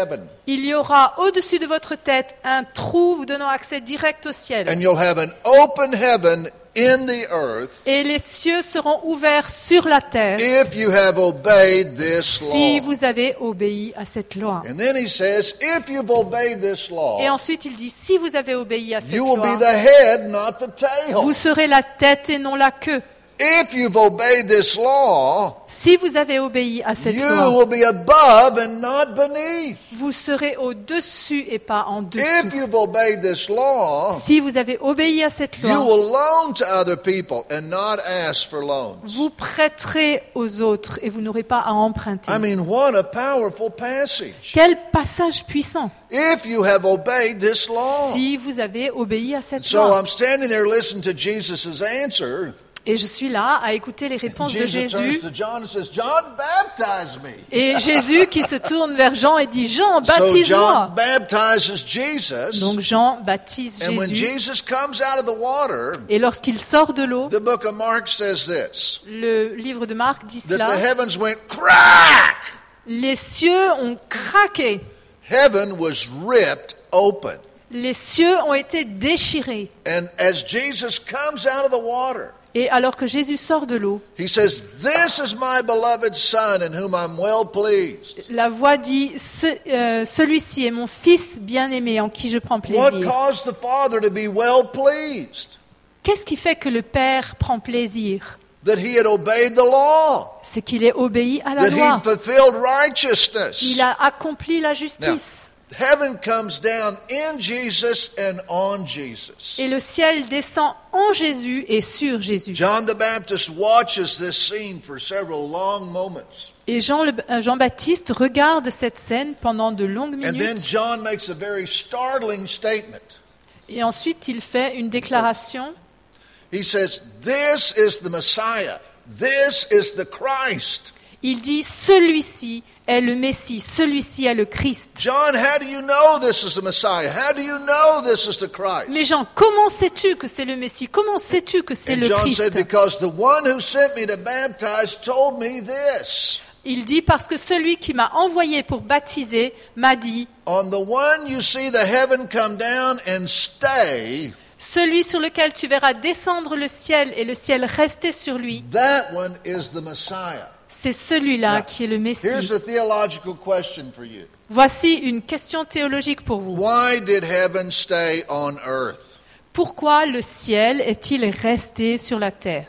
Il y aura au-dessus de votre tête un trou vous donnant accès direct au ciel. And you'll have an open heaven in the earth Et les cieux seront ouverts sur la terre if you have obeyed this si law. vous avez obéi à cette loi. And then he says, if you've obeyed this law, Et ensuite il dit, si vous avez obéi à cette you will loi, be the head, not the tail. vous serez la tête et non la queue. If you've obeyed this law, Si vous avez obéi à cette you loi, will be above and not beneath. vous serez au-dessus et pas en If dessous. you've obeyed this law, Si vous avez obéi à cette you loi, will loan to other people and not ask for loans. vous prêterez aux autres et vous n'aurez pas à emprunter. I mean, what a powerful passage. Quel passage puissant If you have obeyed this law. si vous avez obéi à cette So loi. I'm standing there listening to Jesus' answer. Et je suis là à écouter les réponses de Jesus turns Jésus. to John and says, John, baptize me. Et Jésus qui se tourne vers Jean et dit, Jean, So John baptise-moi. baptizes Jesus. Donc Jean baptise And when Jésus. Jesus comes out of the water, Et lorsqu'il sort de l'eau, the book of Mark says this, le livre de Marc dit that the cela, heavens went crack. les cieux ont craqué, Heaven was ripped open. les cieux ont été déchirés. And as Jesus comes out of the water, Et alors que Jésus sort de l'eau, he says, this is my beloved son in whom I'm well pleased. la voix dit, Ce- euh, celui-ci est mon fils bien-aimé en qui je prends What plaisir. caused the Father to be well pleased? Qu'est-ce qui fait que le Père prend plaisir? That he had obeyed the law. C'est qu'il ait obéi à la That loi. he'd fulfilled righteousness. Il a accompli la justice. Heaven comes down in Jesus and on Jesus. Et le ciel descend en Jésus et sur Jésus. John the Baptist watches this scene for several long moments. Et Jean le- euh, Jean-Baptiste regarde cette scène pendant de longues And then minutes. John makes a very startling statement. Et ensuite, il fait une déclaration. He says, this is the Messiah. This is the Christ. Il dit, celui-ci est le Messie, celui-ci est le Christ. John, how do you know this is the Messiah? How do you know this is the Christ? Mais Jean, comment sais-tu que c'est le Messie? Comment sais-tu que c'est And le John Christ? said, because the one who sent me to baptize told me this. Il dit, parce que celui qui m'a envoyé pour baptiser m'a dit, On the one you see the heaven come down and stay, celui sur lequel tu verras descendre le ciel et le ciel rester sur lui, that one is the Messiah. c'est celui-là qui est le Here's Messie. a theological question for you. Voici une question théologique pour vous. Why did heaven stay on earth? Pourquoi le ciel est-il resté sur la terre?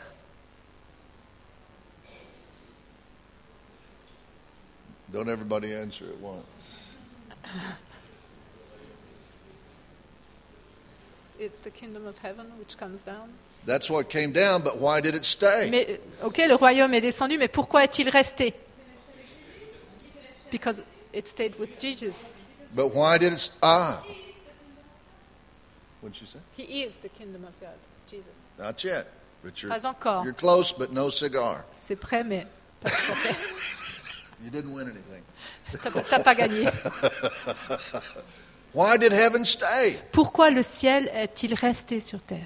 Don't everybody answer at once. It's the kingdom of heaven which comes down. That's what came down, but why did it stay? Mais, ok, le royaume est descendu, mais pourquoi est-il resté? Because it stayed with Jesus. But why did it st- ah? What'd she say? He is the kingdom of God, Jesus. Not yet. But you're, Pas encore. you're close, but no cigar. C'est prêt, mais pas tout à fait. You didn't win anything. T'as pas- t'as pas gagné. Why did heaven stay? Pourquoi le ciel est-il resté sur terre?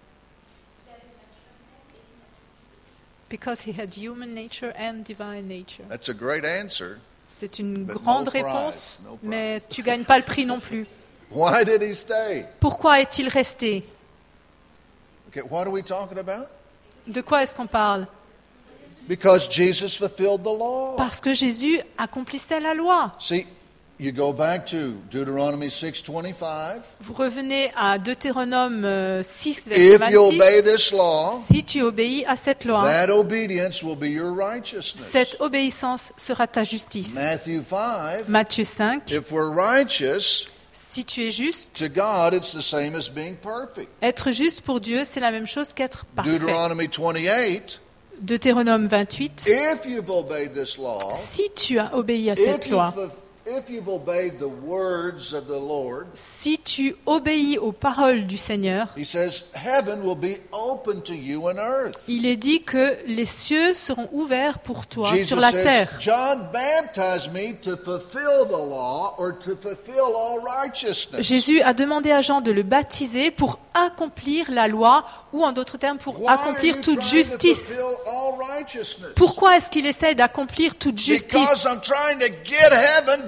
Because he had human nature and divine nature. That's a great answer. C'est une But grande no prize, réponse, no prize. mais tu gagnes pas le prix non plus. Why did he stay? Pourquoi est-il resté? Okay, what are we talking about? De quoi est-ce qu'on parle? Because Jesus fulfilled the law. Parce que Jésus accomplissait la loi. See, you go back to Deuteronomy six twenty-five. Vous revenez à Deutéronome euh, six, verset If you obey vingt-six. this law, Si tu obéis à cette loi, that obedience will be your righteousness. cette obéissance sera ta justice. Matthew five, Matthieu cinq, if we're righteous si tu es juste, to God, it's the same as being perfect. être juste pour Dieu, c'est la même chose qu'être parfait. Deuteronomy twenty-eight, Deutéronome vingt-huit, if you've obeyed this law, si tu as obéi à if cette loi, you've, if you've obeyed the words of the Lord, si tu obéis aux paroles du Seigneur, he says, heaven will be open to you on earth. il est dit que les cieux seront ouverts pour toi Jesus sur la says, terre. John baptized me to fulfill the law or to fulfill all righteousness. Jésus a demandé à Jean de le baptiser pour accomplir la loi, ou en d'autres termes, pour Why are accomplir you toute trying to justice. fulfill all righteousness? Pourquoi est-ce qu'il essaie d'accomplir toute Because justice? I'm trying to get heaven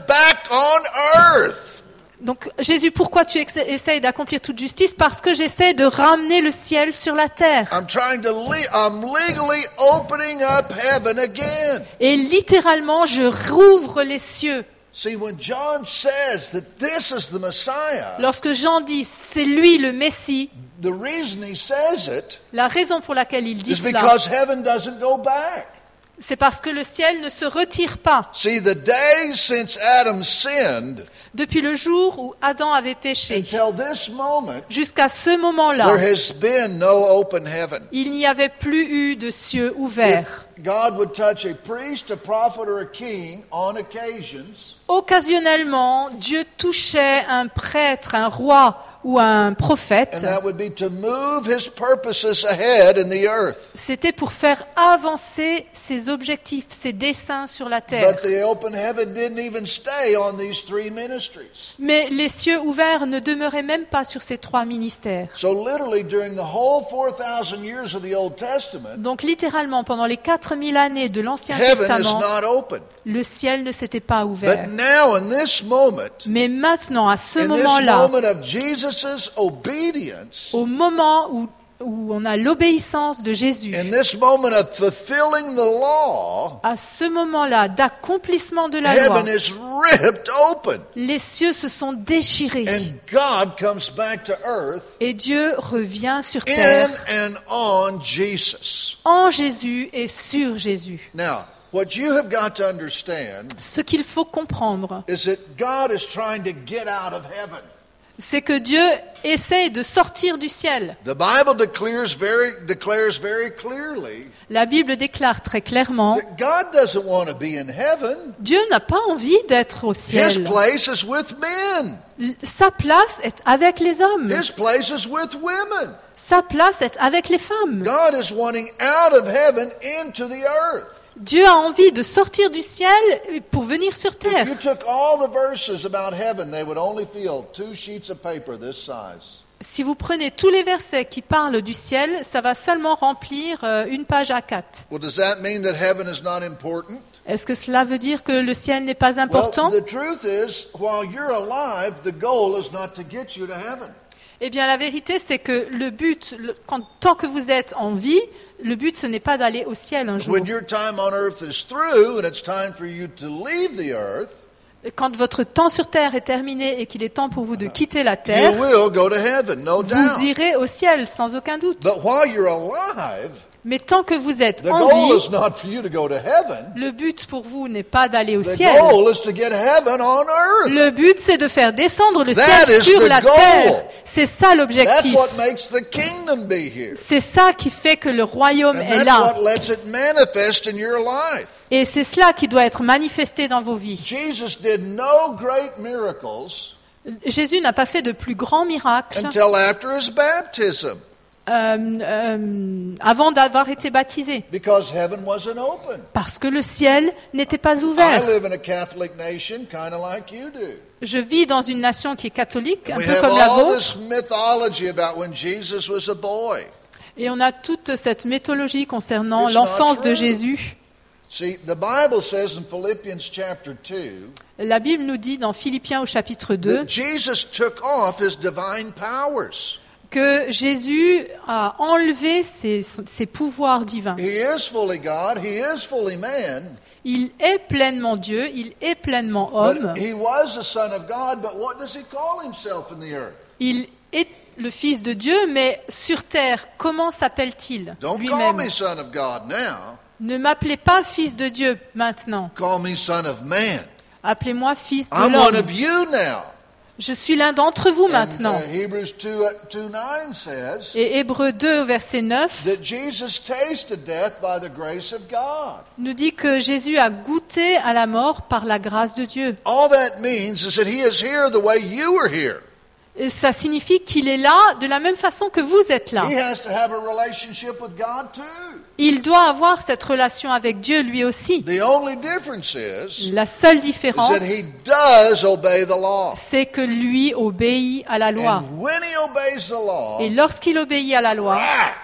back on earth. Donc, Jésus, pourquoi tu ex- essayes d'accomplir toute justice? Parce que j'essaie de ramener le ciel sur la terre. I'm trying to le- I'm legally opening up heaven again. Et littéralement, je rouvre les cieux. See, when John says that this is the Messiah, Lorsque Jean dit, c'est lui le Messie, the reason he says it la raison pour laquelle il dit is cela, because heaven doesn't go back. c'est parce que le ciel ne se retire pas. See, the days since Adam sinned Depuis le jour où Adam avait péché, until this moment, jusqu'à ce there moment-là, has been no open heaven. il n'y avait plus eu de cieux ouverts. If God would touch a priest, a prophet, or a king on occasions, Occasionnellement, Dieu touchait un prêtre, un roi ou un and prophète. that would be to move his purposes ahead in the earth. C'était pour faire avancer ses objectifs, ses desseins sur la terre. But the open heaven didn't even stay on these three ministries. Mais les cieux ouverts ne demeuraient même pas sur ces trois ministères. So literally during the whole four thousand years of the Old Testament, Donc littéralement, pendant les quatre mille années de l'Ancien heaven is Testament, not open. le ciel ne s'était pas But ouvert. now in this moment, Mais maintenant, à ce in this moment-là, moment of Jesus' obedience, au moment où, où on a l'obéissance de Jésus, in this moment of fulfilling the law, à ce moment-là d'accomplissement de la loi, heaven is ripped open. les cieux se sont déchirés And God comes back to earth et Dieu revient sur in terre and on Jesus. en Jésus et sur Jésus. Now, what you have got to understand Ce qu'il faut comprendre, is that God is trying to get out of heaven. c'est que Dieu essaye de sortir du ciel. The Bible declares very, declares very clearly La Bible déclare très clairement, that God doesn't want to be in heaven. Dieu n'a pas envie d'être au His ciel. place is with men. Sa place est avec les hommes. His place is with women. Sa place est avec les femmes. God is wanting out of heaven into the earth. Dieu a envie de sortir du ciel pour venir sur If terre. you took all the verses about heaven, they would only fill two sheets of paper this size. Si vous prenez tous les versets qui parlent du ciel, ça va seulement remplir euh, une page A quatre. Well, does that mean that heaven is not important? Est-ce que cela veut dire que le ciel n'est pas Well, important? the truth is, while you're alive, the goal is not to get you to heaven. Eh bien, la vérité, c'est que le but, le- quand, tant que vous êtes en vie, le but, ce n'est pas d'aller au ciel un jour. When your time on earth is through and it's time for you to leave the earth, Quand votre temps sur terre est terminé et qu'il est temps pour vous de quitter la you terre, will go to heaven, no doubt. vous irez au ciel, sans aucun doute. But while you're alive, Mais tant que vous êtes the en goal vie, is not for you to go to heaven. le but pour vous n'est pas d'aller au The ciel. goal is to get heaven on earth. Le but, c'est de faire descendre le That ciel is sur the la goal. terre. C'est ça That's l'objectif. what makes the kingdom be here. C'est ça qui fait que le royaume And est that's là. what lets it manifest in your life. Et c'est cela qui doit être manifesté dans vos vies. Jesus did no great miracles Jésus n'a pas fait de plus grands miracles until after his baptism euh, euh, avant d'avoir été baptisé, because heaven wasn't open. parce que le ciel n'était pas I ouvert. live in a Catholic nation kind of like you do. Je vis dans une nation qui est catholique, un We peu have comme la all vôtre, this mythology about when Jesus was a boy. et on a toute cette mythologie concernant It's not l'enfance de true. Jésus. See, the Bible says in Philippians chapter two La Bible nous dit dans Philippiens au chapitre deux that Jesus took off his divine powers. que Jésus a enlevé ses, ses pouvoirs divins. He is fully God, he is fully man, Il est pleinement Dieu, il est pleinement homme, but he was the Son of God, but what does he call himself in the earth? il est le Fils de Dieu, mais sur terre, comment s'appelle-t-il Don't call lui-même? me Son of God now, Ne m'appelez pas Fils de Dieu maintenant, call me Son of Man. appelez-moi Fils de I'm one l'homme. of you now. Je suis l'un d'entre vous And, maintenant. uh, Hebrews two, two nine says Et Hébreux deux, au verset neuf, that Jesus tasted death by the grace of God. nous dit que Jésus a goûté à la mort par la grâce de Dieu. All that means is that he is here the way you were here. Et ça signifie qu'il est là de la même façon que vous êtes là. He has to have a relationship with God too. Il doit avoir cette relation avec Dieu lui aussi. The only difference is, La seule is différence, that he does obey the law. c'est que lui obéit à la loi. And when he obeys the law, Et lorsqu'il obéit à la loi, crack,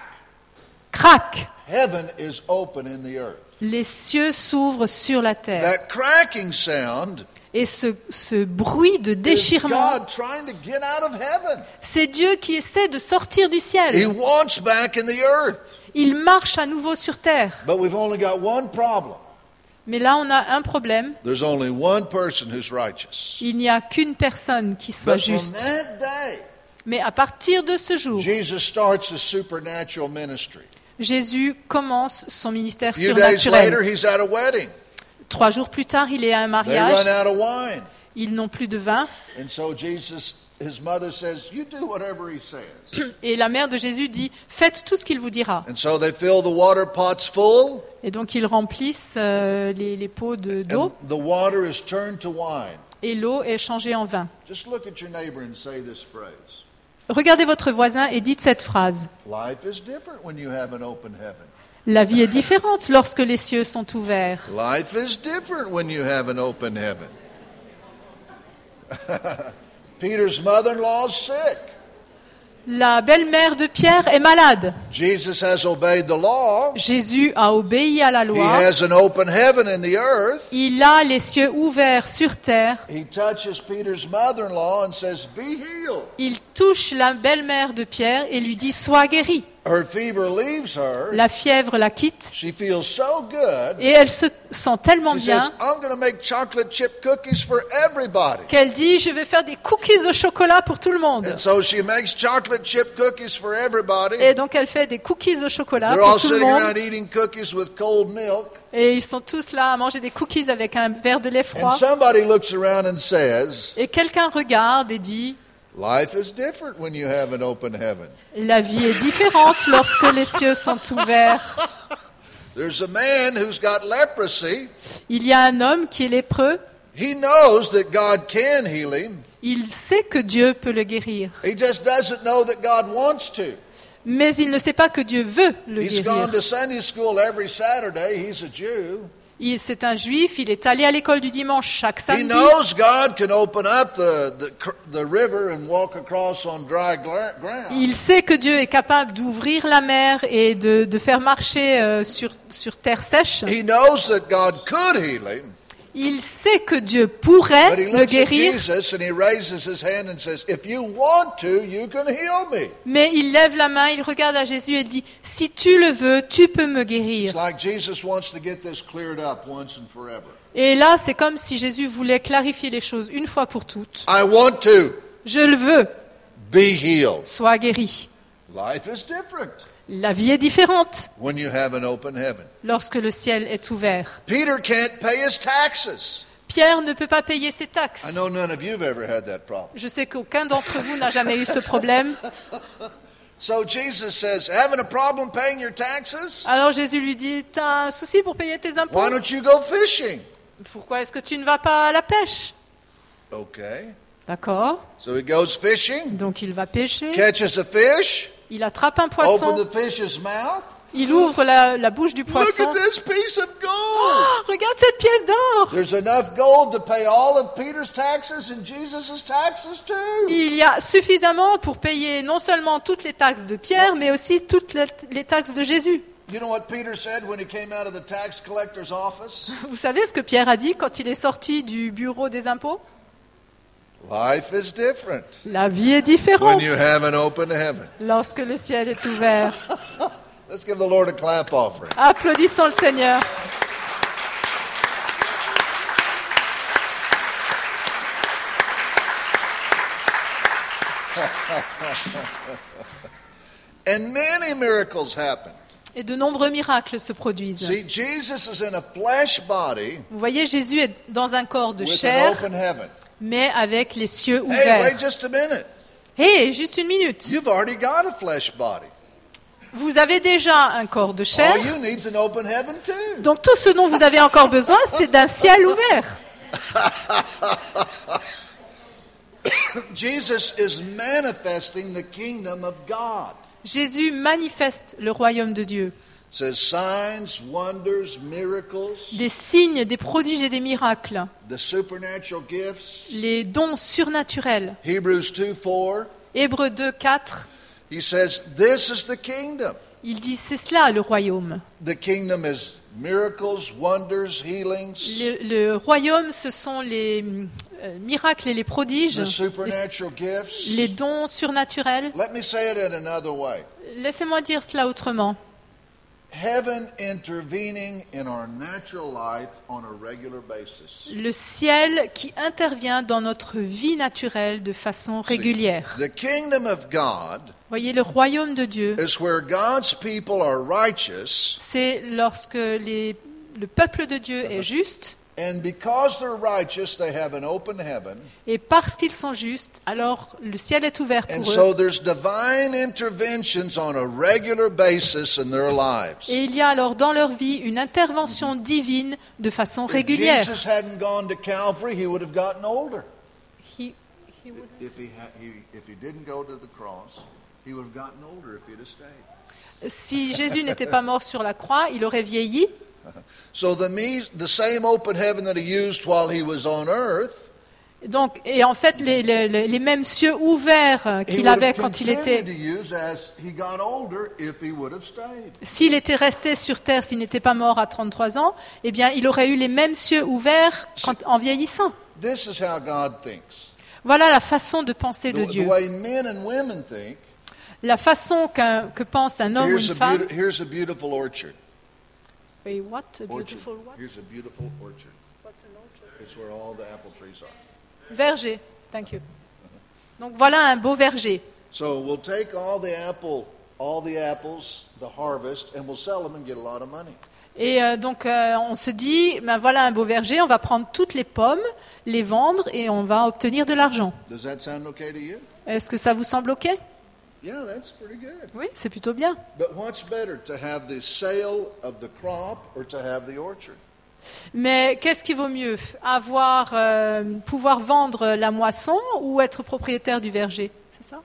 crac, heaven is open in the earth. les cieux s'ouvrent sur la terre. That cracking sound Et ce, ce bruit de is déchirement, God trying to get out of heaven. c'est Dieu qui essaie de sortir du He ciel. wants back in the earth. Il marche à nouveau sur terre. But we've only got one problem. Mais là, on a un problème. There's only one person who's righteous. Il n'y a qu'une personne qui soit But from juste. that day, Mais à partir de ce jour, Jesus starts his supernatural ministry. Jésus commence son ministère A few days later, surnaturel. he's at a wedding. Trois jours plus tard, il est à un They run mariage. out of wine. Ils n'ont plus de vin. And so Jesus, his mother says, you do whatever he says. Et la mère de Jésus dit, faites tout ce qu'il vous dira. And so they fill the water pots full, Et donc ils remplissent euh, les, les pots de- d'eau and the water is turned to wine. et l'eau est changée en vin. Just look at your neighbor and say this phrase. Regardez votre voisin et dites cette phrase. Life is different when you have an open heaven. La vie est différente lorsque les cieux sont ouverts. Life is different when you have an open heaven. Peter's mother-in-law is sick. La belle-mère de Pierre est malade. Jesus has obeyed the law. Jésus a obéi à la He loi. has an open heaven in the earth. Il a les cieux ouverts sur terre. He touches Peter's mother-in-law and says, be healed. Il touche la belle-mère de Pierre et lui dit, sois guéri. Her fever leaves her. La fièvre la quitte She feels so good. et elle se sent tellement She bien says, I'm going to make chocolate chip cookies for everybody. qu'elle dit, je vais faire des cookies au chocolat pour tout le monde. And so she makes chocolate chip cookies for everybody. Et donc elle fait des cookies au chocolat They're all pour tout le sitting monde. around eating cookies with cold milk. Et ils sont tous là à manger des cookies avec un verre de lait And froid. somebody looks around and says, Et quelqu'un regarde et dit, life is different when you have an open heaven. la vie est différente lorsque les cieux sont ouverts. There's a man who's got leprosy. Il y a un homme qui est lépreux. He knows that God can heal him. Il sait que Dieu peut le guérir. He just doesn't know that God wants to. Mais il ne sait pas que Dieu veut le He's gone guérir. to Sunday school every Saturday. He's a Jew. Il- C'est un juif, il est allé à l'école du dimanche chaque He samedi. knows God can open up the, the, cr- the river and walk across on dry gla- ground. Il sait que Dieu est capable d'ouvrir la mer et de, de faire marcher euh, sur, sur terre sèche. He knows that God could heal him. Il sait que Dieu pourrait But he le looks at guérir, Jesus and he raises his hand and says, if you want to, you can heal me. mais il lève la main, il regarde à Jésus et dit, si tu le veux, tu peux me It's guérir. like Jesus wants to get this cleared up once and forever. Et là, c'est comme si Jésus voulait clarifier les choses une fois pour toutes. I want to Je le veux, be healed. sois guéri. Life is different La vie est différente when you have an open heaven. lorsque le ciel est ouvert. Peter can't pay his taxes. Pierre ne peut pas payer ses taxes. I know none of you have ever had that problem. Je sais qu'aucun d'entre vous n'a jamais eu ce problème. So Jesus says, having a problem paying your taxes? Alors Jésus lui dit, t'as un souci pour payer tes impôts? Why don't you go fishing? Pourquoi est-ce que tu ne vas pas à la pêche? Okay. D'accord. So he goes fishing, Donc il va pêcher, catches a fish, il attrape un open poisson, the fish's mouth. il ouvre la, la bouche du Look poisson. at this piece of gold. Oh, regarde cette pièce d'or! There's enough gold to pay all of Peter's taxes and Jesus' taxes too. Il y a suffisamment pour payer non seulement toutes les taxes de Pierre, mais aussi toutes les- les taxes de Jésus. You know what Peter said when he came out of the tax collector's office? Vous savez ce que Pierre a dit quand il est sorti du bureau des impôts? Life is different La vie est when différente you have an open heaven. lorsque le ciel est ouvert. Let's give the Lord a clap offering. Applaudissons le Seigneur. And many miracles happen. Et de nombreux miracles se produisent. See, Jesus is in a flesh body Vous voyez, Jésus est dans un corps de with an chair, open heaven. mais avec les cieux Hey, ouverts. wait just a minute. Hé, juste une minute. You've already got a flesh body. Vous avez déjà un corps de chair, All you need is an open heaven too. donc tout ce dont vous avez encore besoin, c'est d'un ciel ouvert. Jesus is manifesting the kingdom of God. Jésus manifeste le royaume de Dieu. It says signs, wonders, miracles, Des signes, des prodiges et des miracles, the supernatural gifts. les dons surnaturels. Hebrews two four, Hébreux deux, quatre, he says, this is the kingdom. il dit c'est cela le royaume. The kingdom is miracles, wonders, healings, Le, le royaume, ce sont les euh, miracles et les prodiges, the les, supernatural gifts. les dons surnaturels. Let me say it in another way. Laissez-moi dire cela autrement. Heaven intervening in our natural life on a regular basis. Le ciel qui intervient dans notre vie naturelle de façon régulière. The kingdom of God Voyez, le royaume de Dieu, is where God's people are righteous, c'est lorsque les, le peuple de Dieu est juste, and because they're righteous, they have an open heaven. et parce qu'ils sont justes, alors le ciel est ouvert And pour eux. so there's divine interventions on a regular basis in their lives. Et il y a alors dans leur vie une intervention divine de façon If régulière. Jesus hadn't gone to Calvary, he would have gotten older. He- he would- If he, ha- he, if he didn't go to the cross, he would have gotten older if he'd have stayed. Si Jésus n'était pas mort sur la croix, il aurait vieilli. So the, me- the same open heaven that he used while he was on earth, Donc, et en fait, les, les- les- les mêmes cieux ouverts euh, he qu'il would have avait quand il continued était, to use as he got older if he would have stayed. s'il était resté sur terre, s'il n'était pas mort à trente-trois ans, eh bien, il aurait eu les mêmes cieux ouverts quand- en vieillissant. This is how God thinks. Voilà la façon de penser de The, the Dieu. way men and women think, La façon qu'un- que pense un homme ou here's une a, femme. beauti- here's a beautiful orchard. Wait, what? A Orchard. beautiful what? Here's a beautiful orchard. It's where all the apple trees are. Verger. Thank you. Donc voilà un beau verger. So we'll take all the apple, all the apples, the harvest, and we'll sell them and get a lot of money. Et euh, donc euh, on se dit, ben voilà un beau verger, on va prendre toutes les pommes, les vendre et on va obtenir de l'argent. Does that sound okay to you? Est-ce que ça vous semble OK? Yeah, that's pretty good. Oui, c'est plutôt bien. But what's better, to have the sale of the crop or to have the orchard? Mais qu'est-ce qui vaut mieux? Avoir, euh, pouvoir vendre la moisson ou être propriétaire du verger? C'est ça?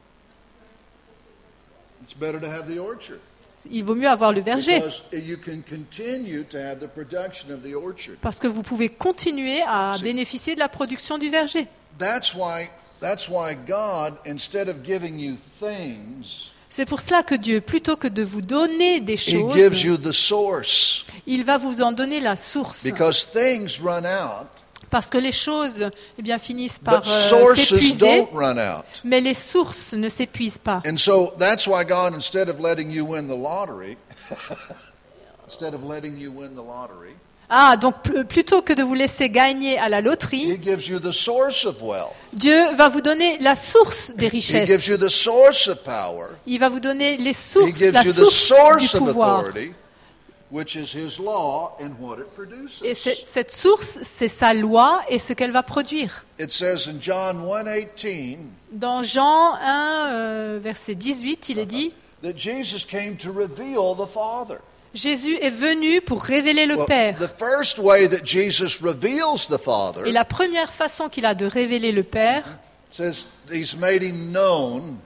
It's better to have the orchard. Il vaut mieux avoir le verger Because you can continue to have the production of the orchard. parce que vous pouvez continuer à C'est- bénéficier de la production du verger. That's why that's why God, instead of giving you things, C'est pour cela que Dieu, plutôt que de vous donner des He choses, gives you the source. il va vous en donner la source. Because things run out, Parce que les choses eh bien, finissent par but euh, sources s'épuiser, don't run out. mais les sources ne s'épuisent pas. And so that's why God, instead of letting you win the lottery, instead of letting you win the lottery, Ah, donc pl- plutôt que de vous laisser gagner à la He loterie, gives you the source of wealth. Dieu va vous donner la source des He gives richesses. you the source of power. Il va vous donner les He sources, gives la you the source source du of pouvoir. authority, which is His law and what it produces. Et c'est- cette source, c'est sa loi et ce qu'elle va produire. It says in John one eighteen Dans Jean un, euh, verset dix-huit, il est dit, that Jesus came to reveal the Father. Jésus est venu pour révéler le Well, Père. the first way that Jesus reveals the Father Et la première façon qu'il a de révéler le Père, says He's made Him known,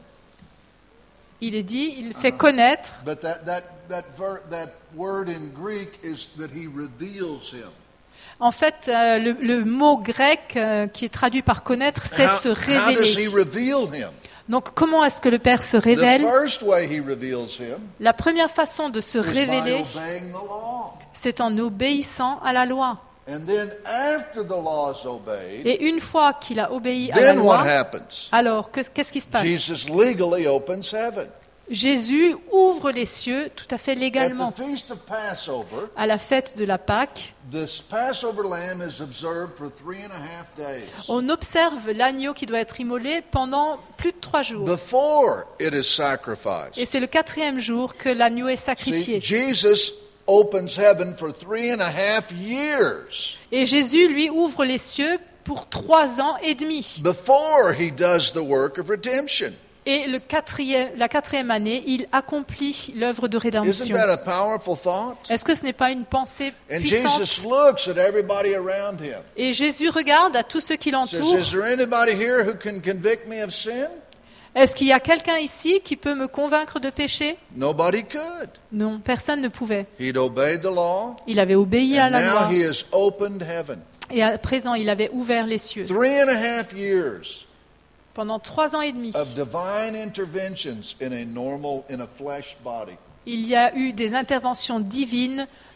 il est dit, il fait connaître. but that, that, that, ver, that word in Greek is that He reveals Him. En fait, euh, le, le mot grec euh, qui est traduit par connaître, c'est How, se how does He révéler. reveal Him? Donc, comment est-ce que le Père se The révèle? first way He reveals Him La première façon de se is by révéler, obeying the law. c'est en obéissant à la loi. And then after the law is obeyed, Et une fois qu'il a obéi à la then what loi, happens? alors que- qu'est-ce qui se passe? Jesus legally opens heaven. Jésus ouvre les cieux tout à fait At légalement. the feast of Passover, À la fête de la Pâque, this Passover lamb is observed for three and a half days on observe l'agneau qui doit être immolé pendant plus de trois jours. before it is Et sacrificed. c'est le quatrième jour que l'agneau est See, sacrifié. Jesus opens heaven for three and a half years Et Jésus, lui, ouvre les cieux pour trois ans et demi. before he does the work of redemption. Et le quatrième, la quatrième année, il accomplit l'œuvre de Isn't rédemption. that a powerful thought? Est-ce que ce n'est pas une pensée And puissante? Jesus looks at everybody around him. Et Jésus regarde à tous ceux qui Says, l'entourent. is there anybody here who can convict me of sin? Est-ce qu'il y a quelqu'un ici qui peut me convaincre de péché? Nobody could. Non, personne ne pouvait. He'd obeyed the law, Il avait obéi à and la now loi. he has opened heaven. Et à présent, il avait ouvert les cieux. Three and a half years Pendant trois ans et demi, of divine interventions in a normal, in a flesh body. il y a eu des interventions divines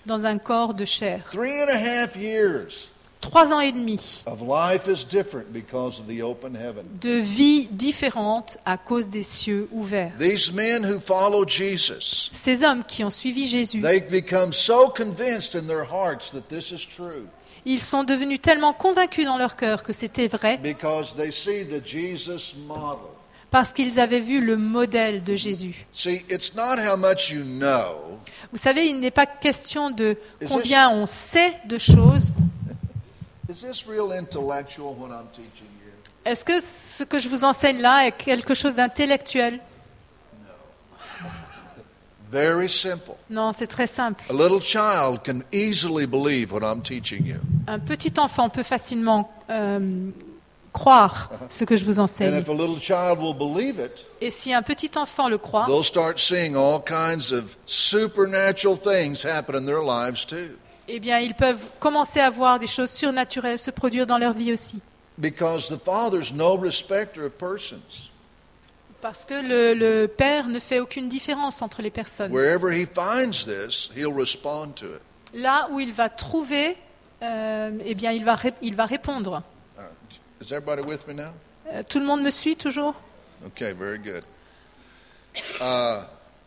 dans un corps de chair. Three and a half years Trois ans et demi of life is different because of the open heaven. de vie différente à cause des cieux ouverts. These men who follow Jesus, Ces hommes qui ont suivi Jésus, they become so convinced in their hearts that this is true ils sont devenus tellement convaincus dans leur cœur que c'était vrai because they see the Jesus model. parce qu'ils avaient vu le modèle de Jésus. See, it's not how much you know. Vous savez, il n'est pas question de Is combien on sait de choses. Is this real intellectual what I'm teaching you? Est-ce que ce que je vous enseigne là est quelque chose d'intellectuel? Very simple. Non, c'est très simple. A little child can easily believe what I'm teaching you. Un petit enfant peut facilement euh, croire ce que je vous And enseigne. if a little child will believe it, Et si un petit enfant le croit, they'll start seeing all kinds of supernatural things happen in their lives too. eh bien, ils peuvent commencer à voir des choses surnaturelles se produire dans leur vie aussi. Because the Father's no respecter of persons. Parce que le, le Père ne fait aucune différence entre les personnes. Wherever he finds this, he'll respond to it. Là où il va trouver, euh, eh bien, il va, ré- il va répondre. All right. Is everybody with me now? Euh, tout le monde me suit toujours? Okay, very good. Uh,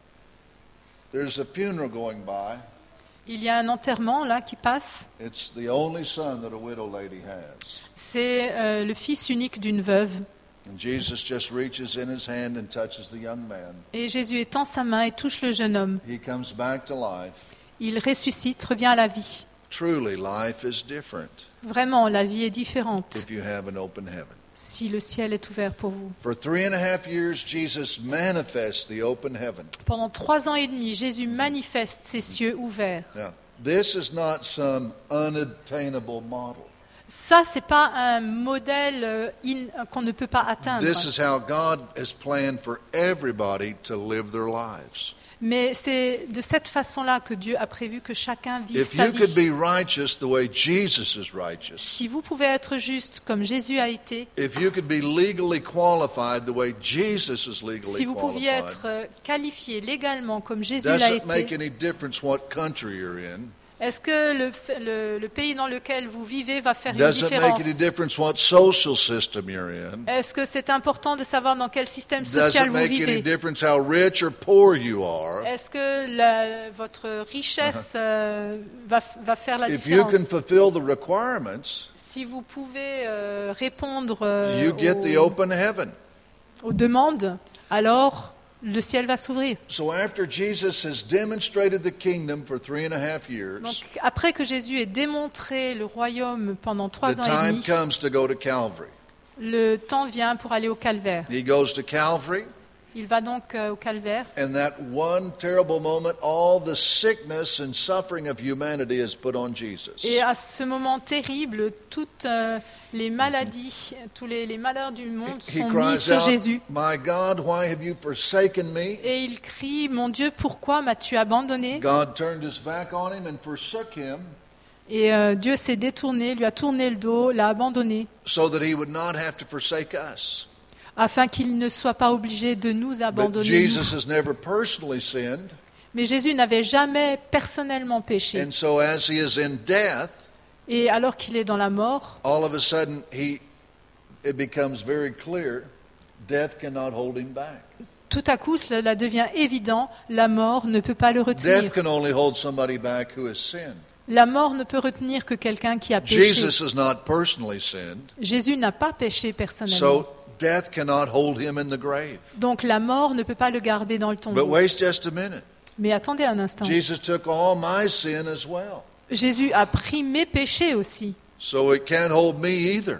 there's a funeral going by. Il y a un enterrement là qui passe. It's the only son that a widow lady has. C'est euh, le fils unique d'une veuve. And Jesus just reaches in his hand and touches the young man. Et Jésus étend sa main et touche le jeune homme. He comes back to life. Il ressuscite, revient à la vie. Truly, life is different Vraiment, la vie est différente if you have an open heaven. si le ciel est ouvert pour vous. For three and a half years, Jesus manifests the open heaven. Pendant trois ans et demi, Jésus manifeste ses cieux ouverts. Now, this is not some unattainable model. Ça, c'est pas un modèle euh, in- qu'on ne peut pas atteindre. This is how God has planned for everybody to live their lives. Mais c'est de cette façon-là que Dieu a prévu que chacun vive If sa you could vie. be righteous the way Jesus is righteous, Si vous pouvez être juste comme Jésus a été, if you could be legally qualified the way Jesus is legally si vous pouviez qualified, être euh, qualifié légalement comme Jésus l'a doesn't make été, any difference what country you're in. est-ce que le, f- le- le pays dans lequel vous vivez va faire une Doesn't make différence? any difference what social system you're in. Est-ce que c'est important de savoir dans quel système social Doesn't vous make any vivez? difference how rich or poor you are. Est-ce que la- votre richesse euh, va, f- va faire la If you différence? can fulfill the requirements, Si vous pouvez euh, répondre euh, you get the aux, open heaven. aux demandes, alors le ciel va s'ouvrir. So after Jesus has demonstrated the kingdom for three and a half years, Donc, après que Jésus ait démontré le royaume pendant trois the ans et time demi, comes to go to Calvary. le temps vient pour aller au calvaire. He goes to Calvary, Il va donc euh, au calvaire. and that one terrible moment, all the sickness and suffering of humanity is put on Jesus. Et à ce moment terrible, toutes euh, les maladies, tous les, les malheurs du monde He sont mis cries sur out, Jésus. "My God, why have you forsaken me?" Et il crie, mon Dieu, pourquoi m'as-tu abandonné? God turned his back on him and forsook him Et euh, Dieu s'est détourné, lui a tourné le dos, l'a abandonné, so that he would not have to forsake us. afin qu'il ne soit pas obligé de nous But abandonner. Jesus has never personally sinned, Mais Jésus n'avait jamais personnellement péché. and so as he is in death, Et alors qu'il est dans la mort, all of a sudden he it becomes very clear death cannot hold him back. tout à coup, cela devient évident, la mort ne peut pas le retenir. Death can only hold somebody back who has sinned. La mort ne peut retenir que quelqu'un qui a péché. Jesus has not personally sinned, Jésus n'a pas péché personnellement. so death cannot hold him in the grave. Donc la mort ne peut pas le garder dans le But tombeau. wait just a minute. Mais attendez un instant. Jesus took all my sin as well, Jésus a pris mes péchés aussi. so it can't hold me either.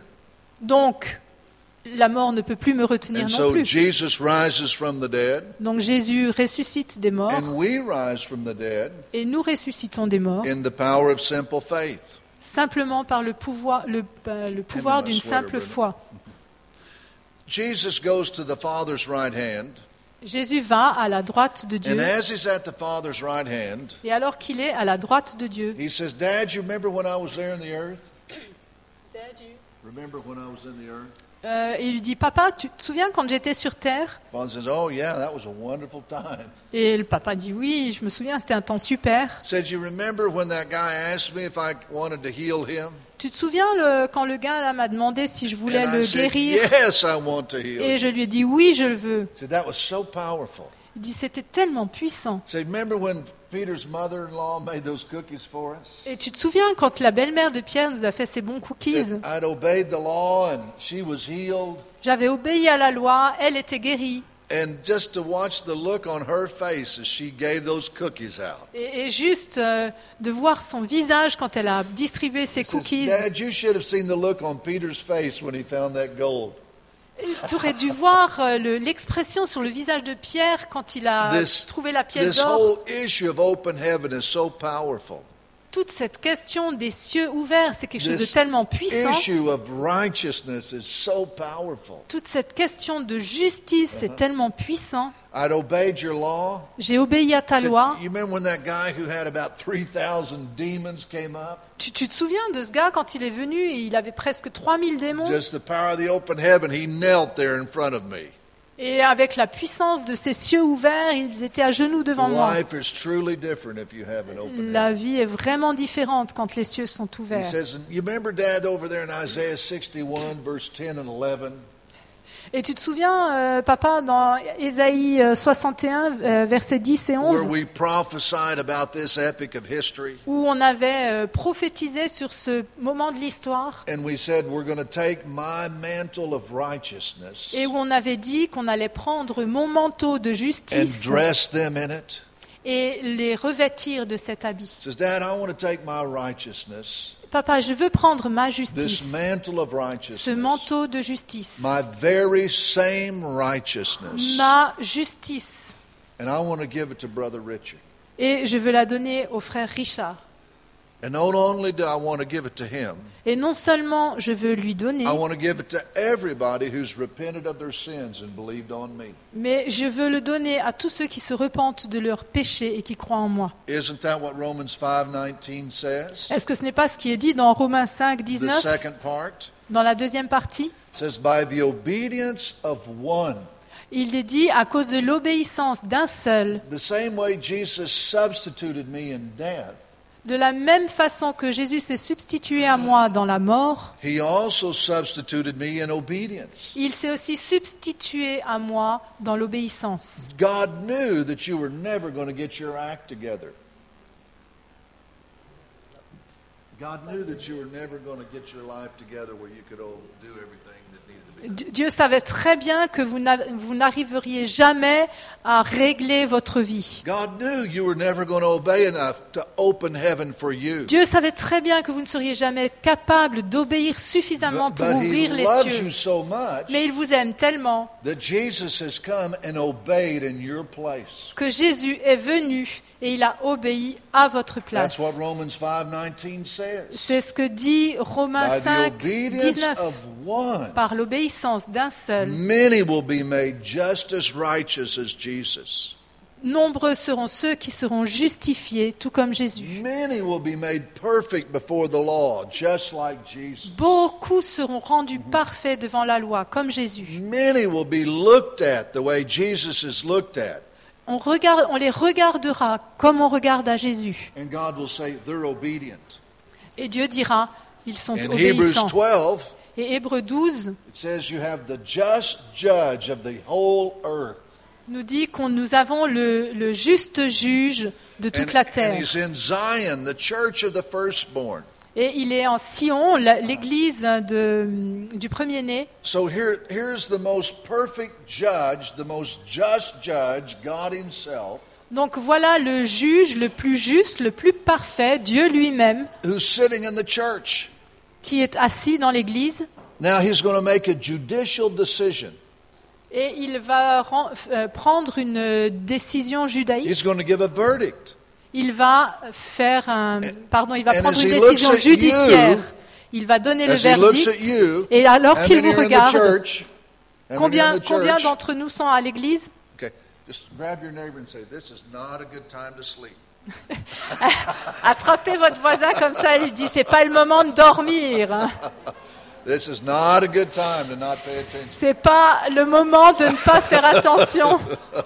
Donc la mort ne peut plus me retenir And non so plus. Jesus rises from the dead, Donc Jésus ressuscite des morts and we rise from the dead et nous ressuscitons des morts in the power of simple faith. simplement par le pouvoir, le, euh, le pouvoir my d'une sweater, simple Brendan. foi. Jesus goes to the Father's right hand, Jésus va à la droite de and Dieu as he's at the Father's right hand, et alors qu'il est à la droite de Dieu, he says, "Dad, you remember when I was there in the earth? Remember when I was in the earth?" Euh, et il lui dit, papa, tu te souviens quand j'étais sur Terre? Father says, "Oh yeah, that was a wonderful time." Et le papa dit, oui, je me souviens, c'était un temps super. Said, "You remember when that guy asked me if I wanted to heal him?" Tu te souviens le, quand le gars là m'a demandé si je voulais And le I said, guérir? "Yes, I want to heal Et him." je lui ai dit, oui, je le veux. Said that was so powerful. Il dit, c'était tellement puissant. Said, "Remember when Peter's mother-in-law made those cookies for us?" Et tu te souviens quand la belle-mère de Pierre nous a fait ces bons cookies? Said, "I'd obeyed the law and she was healed." J'avais obéi à la loi, elle était guérie. And just to watch the look on her face as she gave those cookies out. Et, et juste euh, de voir son visage quand elle a distribué ses Says, cookies. "Dad, you should have seen the look on Peter's face when he found that gold." Tu aurais dû voir euh, le- l'expression sur le visage de Pierre quand il a This, trouvé la pièce this d'or. whole issue of open heaven is so powerful. Toute cette question des cieux ouverts, c'est quelque chose de This tellement puissant. issue of righteousness is so powerful. Toute cette question de justice, c'est tellement puissant. I'd obeyed your law. J'ai obéi à ta Said, loi. you remember when that guy who had about three thousand demons came up? Tu, tu te souviens de ce gars quand il est venu et il avait presque trois mille démons? Just the power of the open heaven, he knelt there in front of me. Et avec la puissance de ces cieux ouverts, ils étaient à genoux devant moi. Life is truly different if you have an open La heaven. vie est vraiment différente quand les cieux sont He ouverts. says, you remember, Dad, over there in Isaiah sixty-one, verse ten and eleven? Et tu te souviens, euh, papa, dans Ésaïe euh, soixante et un, euh, versets dix et Where onze, we prophesied about this epic of history. où on avait euh, prophétisé sur ce moment de l'histoire, And we said, we're going to take my mantle of righteousness et où on avait dit qu'on allait prendre mon manteau de and justice dress them in it. et les revêtir de cet habit. He says, Dad, I want to take my righteousness, Papa, je veux prendre ma this justice, mantle of ce righteousness, manteau de justice, my very same righteousness, ma justice, and I want to give it to Brother Richard. et je veux la donner au frère Richard. And not only do I want to give it to him, Et non seulement je veux lui donner, I want to give it to everybody who's repented of their sins and believed on me. mais je veux le donner à tous ceux qui se repentent de leurs péchés et qui croient en moi. Isn't that what Romans five nineteen says? Est-ce que ce n'est pas ce qui est dit dans Romains cinq, The dix-neuf, second part dans la deuxième partie? says, by the obedience of one. Il est dit à cause de l'obéissance d'un seul, The same way Jesus substituted me in death, de la même façon que Jésus s'est substitué à moi dans la mort, he also substituted me in obedience. il s'est aussi substitué à moi dans l'obéissance. God knew that you were never going to get your act together. God knew that you were never going to get your life together where you could oh, do everything that needed to be. Dieu savait très bien que vous n'a- vous n'arriveriez jamais à régler votre vie. God knew you were never going to obey enough to open heaven for you. Dieu savait très bien que vous ne seriez jamais capable d'obéir suffisamment But, pour but he ouvrir les loves cieux. you so much Mais il vous aime tellement that Jesus has come and obeyed in your place. que Jésus est venu et il a obéi à votre That's place. what Romans five nineteen says. C'est ce que dit Romains By the cinq, obedience dix-neuf. of one, Par l'obéissance d'un seul, many will be made just as righteous as Jesus. nombreux seront ceux qui seront justifiés, tout comme Jésus. Many will be made perfect before the law, just like Jesus. Beaucoup seront rendus parfaits devant la loi, comme Jésus. Many will be looked at the way Jesus is looked at. On, regarde, on les regardera comme on regarde à Jésus. And God will say, they're obedient. Et Dieu dira, ils sont In Hebrews obéissants. twelve, Et Hébreux douze it says you have the just judge of the whole earth. nous dit que nous avons le, le juste juge de toute And, la and terre. he's in Zion, the church of the firstborn. Et il est en Sion, la- l'église de- du premier-né. So here, here's the most perfect judge, the most just judge, God himself, Donc voilà le juge le plus juste, le plus parfait, Dieu lui-même, who's sitting in the church. qui est assis dans l'église. Now he's going to make a judicial decision. Et il va ren- euh, prendre une décision judaïque. He's going to give a verdict. Il va faire un, pardon, il va And prendre as une he looks décision at judiciaire. you, Il va donner le As he looks verdict. at you, Et alors how qu'il many vous are in the regarde, church? How many are combien, in the combien church? d'entre nous sont à l'église? Okay, just grab your neighbor and say, "This is not a good time to sleep." Attrapez votre voisin comme ça, il dit c'est pas le moment de dormir. hein. This is not a good time to not pay attention. C'est pas le moment de ne pas faire attention.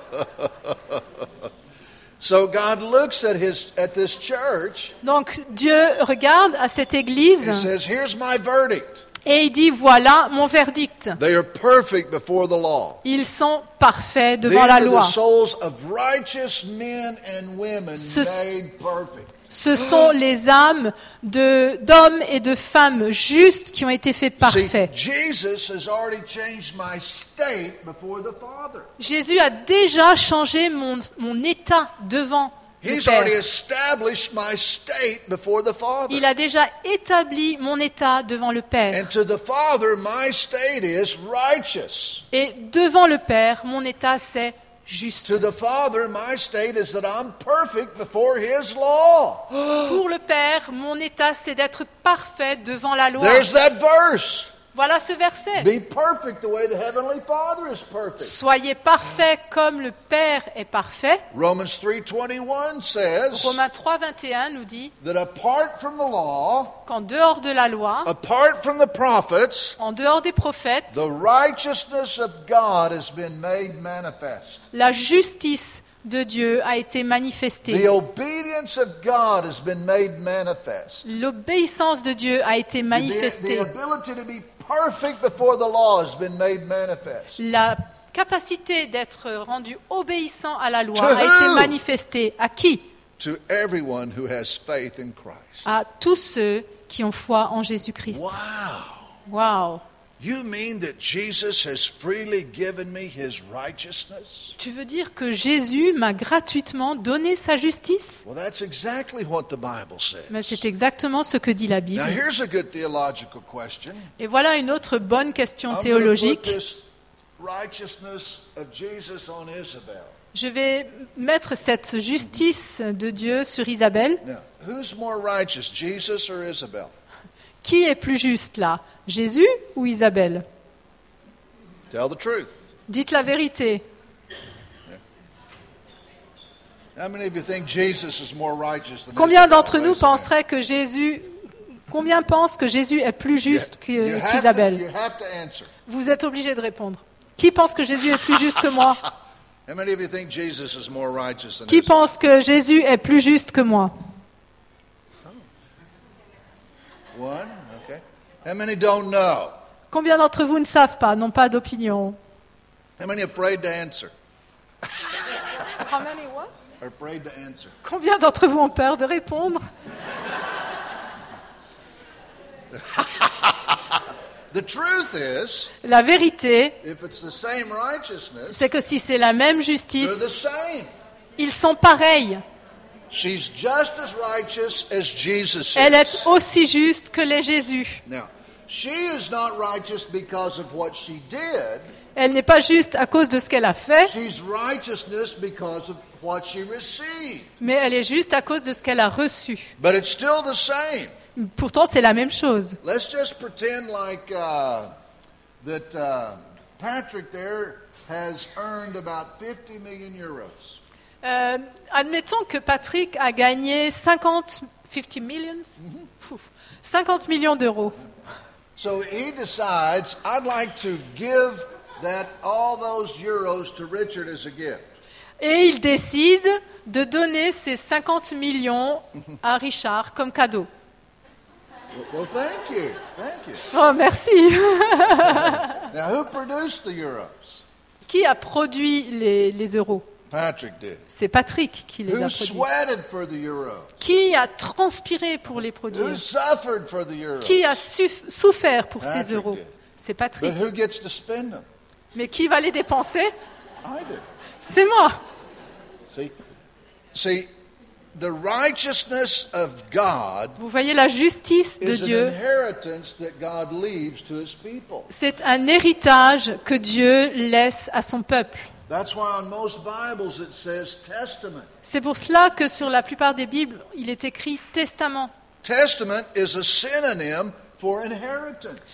So God looks at his at this church. Donc Dieu regarde à cette église He says, "Here's my verdict. et il dit voilà mon verdict. They are perfect before the law. Ils sont parfaits devant These la are loi. the souls of righteous men and women Ce- made perfect." Ce sont les âmes de, d'hommes et de femmes justes qui ont été faits See, parfaits. Jesus has already changed my state before the Father. Jésus a déjà changé mon, mon état devant le He's Père. already established my state before the Father. Il a déjà établi mon état devant le Père. And to the Father, my state is righteous. Et devant le Père, mon état c'est juste. To the Father, my state is that I'm perfect before His law. Pour le Père, mon état c'est d'être parfait devant la loi. There's that verse. Voilà ce verset. Be perfect the way the Heavenly Father is perfect. Soyez parfaits comme le Père est parfait. Romans three twenty-one says Romains trois, vingt et un nous dit that apart from the law, qu'en dehors de la loi, apart from the prophets, en dehors des prophètes, the righteousness of God has been made manifest. la justice de Dieu a été The manifestée. obedience of God has been made manifest. L'obéissance de Dieu a été The, the manifestée. ability to be perfect before the law has been made manifest. La capacité d'être rendu obéissant à la loi To a who? été manifestée. À qui? To everyone who has faith in Christ. À tous ceux qui ont foi en Jésus-Christ. Wow. Waouh! You mean that Jesus has freely given me his righteousness? Tu veux dire que Jésus m'a gratuitement donné sa justice? Well, that's exactly what the Bible Mais says. c'est exactement ce que dit la Bible. Now, here's a good theological question. Et voilà une autre bonne question I'm going to théologique. put this righteousness of Jesus on Isabel. Je vais mettre cette justice de Dieu sur Isabelle. Now, who's more righteous, Jesus or Isabel? Qui est plus juste là? Jésus ou Isabelle? Tell the truth. Dites la vérité. How many of you think Jesus is more righteous than Combien Isabel? d'entre nous Raise your hand. penseraient que Jésus, combien pensent que Jésus est plus juste You que- have to- qu'Isabelle? you have to answer. Vous êtes obligés de répondre. Qui pense que Jésus est plus juste que moi? How many of you think Jesus is more righteous than Qui Isabel? pense que Jésus est plus juste que moi? One, okay. How many don't know? Combien d'entre vous ne savent pas, n'ont pas d'opinion? How many afraid to answer? How many what? Are afraid to answer? Combien d'entre vous ont peur de répondre? The truth is, La vérité, if it's the same righteousness, c'est que si c'est la même they're the justice, same. ils sont pareils. She's just as righteous as Jesus Elle is. est aussi juste que les Jésus. Now, she is not righteous because of what she did. Elle n'est pas juste à cause de ce qu'elle a fait, She's righteousness because of what she received. mais elle est juste à cause de ce qu'elle a reçu. But it's still the same. Pourtant, c'est la même chose. Let's just pretend like uh, that uh, Patrick there has earned about fifty million euros. Euh, admettons que Patrick a gagné cinquante, cinquante millions, Ouf. cinquante millions d'euros. So he decides, I'd like to give that all those euros to Richard as a gift. Et il décide de donner ces cinquante millions à Richard comme cadeau. Well, thank you, thank you. Oh, merci. Now, who produced the euros? Qui a produit les, les euros? Patrick did. C'est Patrick qui les a Who produits. sweated for the euros? Qui a transpiré pour les Who produire? suffered for the euros? Qui a suff- souffert pour Patrick ces euros? did. C'est But Patrick. who gets to spend them? Mais qui va les dépenser? I do. C'est moi. See, see, the righteousness of God Vous voyez, la justice de is an Dieu, inheritance that God leaves to His people. c'est un héritage que Dieu laisse à son peuple. That's why on most Bibles it says testament. C'est pour cela que sur la plupart des Bibles, il est écrit testament. Testament is a synonym for inheritance.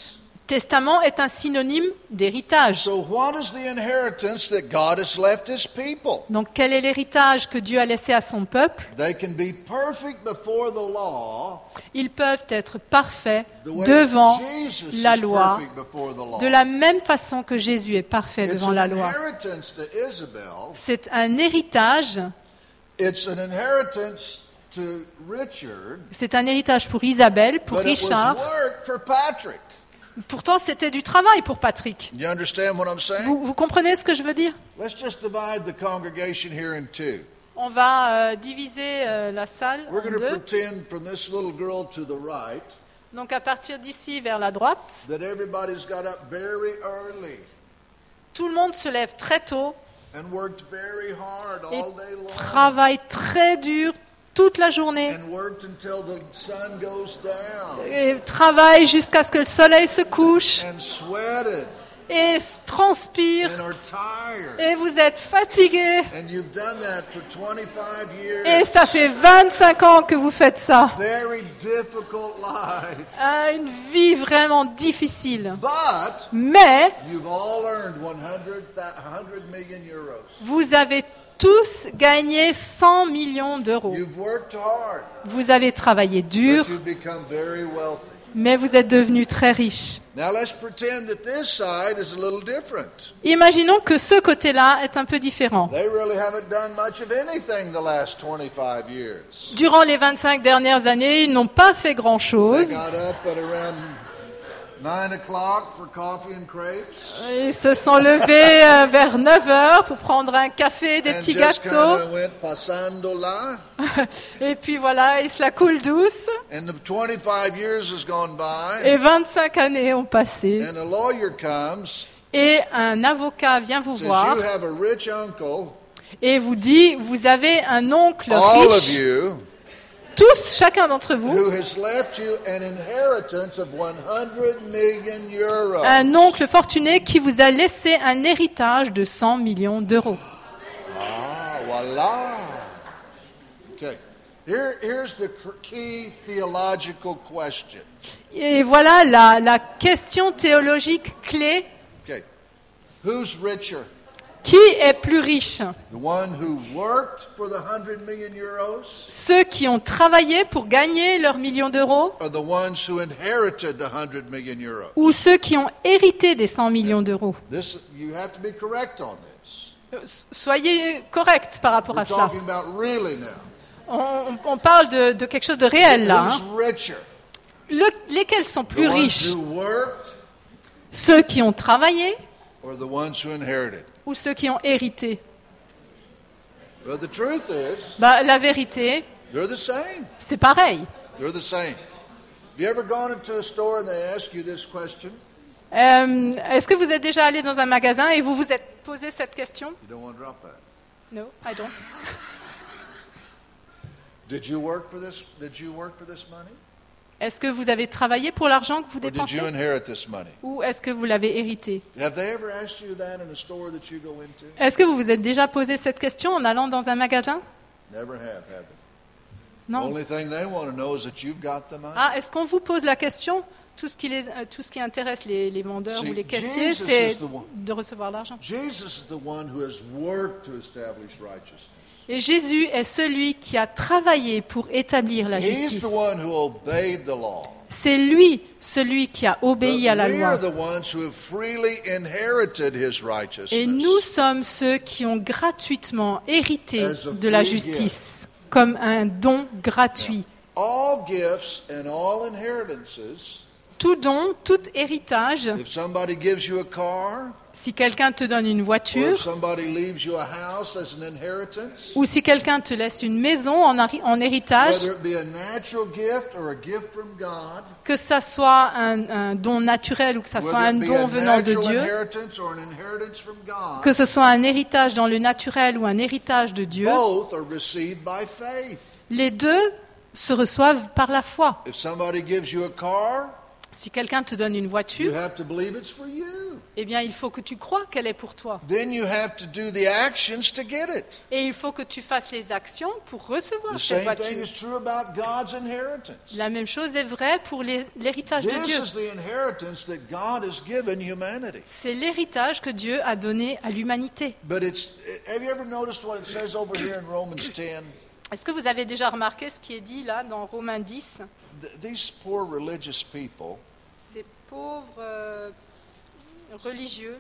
Testament est un synonyme d'héritage. So what is the inheritance that God has left his people? Donc quel est l'héritage que Dieu a laissé à son peuple? They can be perfect before the law, Ils peuvent être parfaits the way devant Jesus la is loi, perfect before the law. de la même façon que Jésus est parfait It's devant an la loi. inheritance to Isabel. C'est un héritage, It's an inheritance to Richard, c'est un héritage pour Isabelle, pour but it was Richard. work for Patrick. Pourtant, c'était du travail pour Patrick. You understand what I'm saying? Vous, vous comprenez ce que je veux dire? Let's just divide the congregation here in two. On va euh, diviser euh, la salle We're en going to deux. pretend from this little girl to the right Donc à partir d'ici vers la droite, that everybody's got up very early tout le monde se lève très tôt and worked very hard et all day long travaille très dur toute la journée. and worked until the sun goes down Et travaille jusqu'à ce que le soleil se couche and sweated et s- transpire. and are tired. Et vous êtes fatigué. And you've done that for twenty-five Et years. ça fait vingt-cinq ans que vous faites ça. Very difficult life. Ah, une vie vraiment difficile. But Mais you've all earned one hundred, one hundred million euros. vous avez tous gagné cent millions d'euros. You've worked hard, Vous avez travaillé dur, but you've become very wealthy. mais vous êtes devenus très riches. Now let's pretend that this side is a little different. Imaginons que ce côté-là est un peu différent. They really haven't done much of anything the last twenty-five years. Durant les vingt-cinq dernières années, ils n'ont pas fait They grand-chose. got up at around nine o'clock for coffee and crepes. Ils se sont levés euh, vers neuf heures pour prendre un café, des And petits just gâteaux. kind of went pasando la. Et puis voilà, ils se la coulent douce. And the twenty-five years has gone by. Et vingt-cinq années ont passé. And a lawyer comes, Et un avocat vient vous says voir you have a rich uncle, et vous dit, vous avez un oncle all of riche, you, tous, chacun d'entre vous, who has left you an inheritance of one hundred million euros. un oncle fortuné qui vous a laissé un héritage de cent millions d'euros. Ah, voila. Okay. Here, here's the cr- key theological question. Et voilà la, la question théologique clé. Okay. Who's richer? Qui est plus riche? The one who worked for the one hundred million euros Ceux qui ont travaillé pour gagner leurs millions d'euros or the ones who inherited the one hundred million euros? ou ceux qui ont hérité des cent millions d'euros? This, you have to be correct on this. Euh, Soyez corrects par rapport We're à cela. talking about really now. On, on parle de, de quelque chose de réel là. hein. Who's richer? Le- lesquels sont The plus ones riches? who worked Ceux qui ont travaillé or the ones who inherited? ou ceux qui ont hérité? Well, the truth is, Bah, la vérité, they're the same. c'est pareil. They're the same. Have you ever gone into a store and they ask you this question? Euh, Est-ce que vous êtes déjà allé dans un magasin et vous vous êtes posé cette question? You don't want to drop that. No, I don't. Did you work for this? Did you work for this money? Est-ce que vous avez travaillé pour l'argent que vous Or did dépensez you inherit this money? ou est-ce que vous l'avez hérité? Have they ever asked you that in a store that you go into? Est-ce que vous vous êtes déjà posé cette question en allant dans un magasin? Never have, have they? Non. Only thing they want to know is that you've got the money. Ah, est-ce qu'on vous pose la question? Tout ce qui, les, euh, tout ce qui intéresse les, les vendeurs See, ou les caissiers, Jesus c'est is the one. de recevoir l'argent. Jesus is the one who has worked to establish righteousness. Et Jésus est celui qui a travaillé pour établir la He's justice. the one who obeyed the law. C'est lui, celui qui a obéi But à la we loi. are the ones who have freely inherited his righteousness. Et nous sommes ceux qui ont gratuitement hérité As a de la free justice, comme un don gratuit. All gifts and all inheritances, Tout don, tout héritage, if somebody gives you a car, si quelqu'un te donne une or if voiture, somebody leaves you a house as an inheritance, ou si quelqu'un te laisse une maison en, hari- en héritage, whether it be a natural gift or a gift from God, que ça soit un, un don naturel ou que ça soit whether un it be a don venant de natural Dieu, inheritance or an inheritance from God, que ce soit un héritage dans le naturel ou un héritage de Dieu, both are received by faith. les deux se reçoivent par la foi. If somebody gives you a car, Si quelqu'un te donne une you voiture, have to believe it's for you. eh bien, il faut que tu crois qu'elle est pour toi. Then you have to do the actions to get it. Et il faut que tu fasses les actions pour recevoir The cette same thing voiture. is true about God's inheritance. La même chose est vraie pour l'hé- l'héritage de This Dieu. is the inheritance that God has given humanity. C'est l'héritage que Dieu a donné à l'humanité. But it's have you ever noticed what it says over here in Romans ten? Est-ce que vous avez déjà remarqué ce qui est dit là dans Romains dix? Th- These poor religious people, Ces pauvres euh, religieux,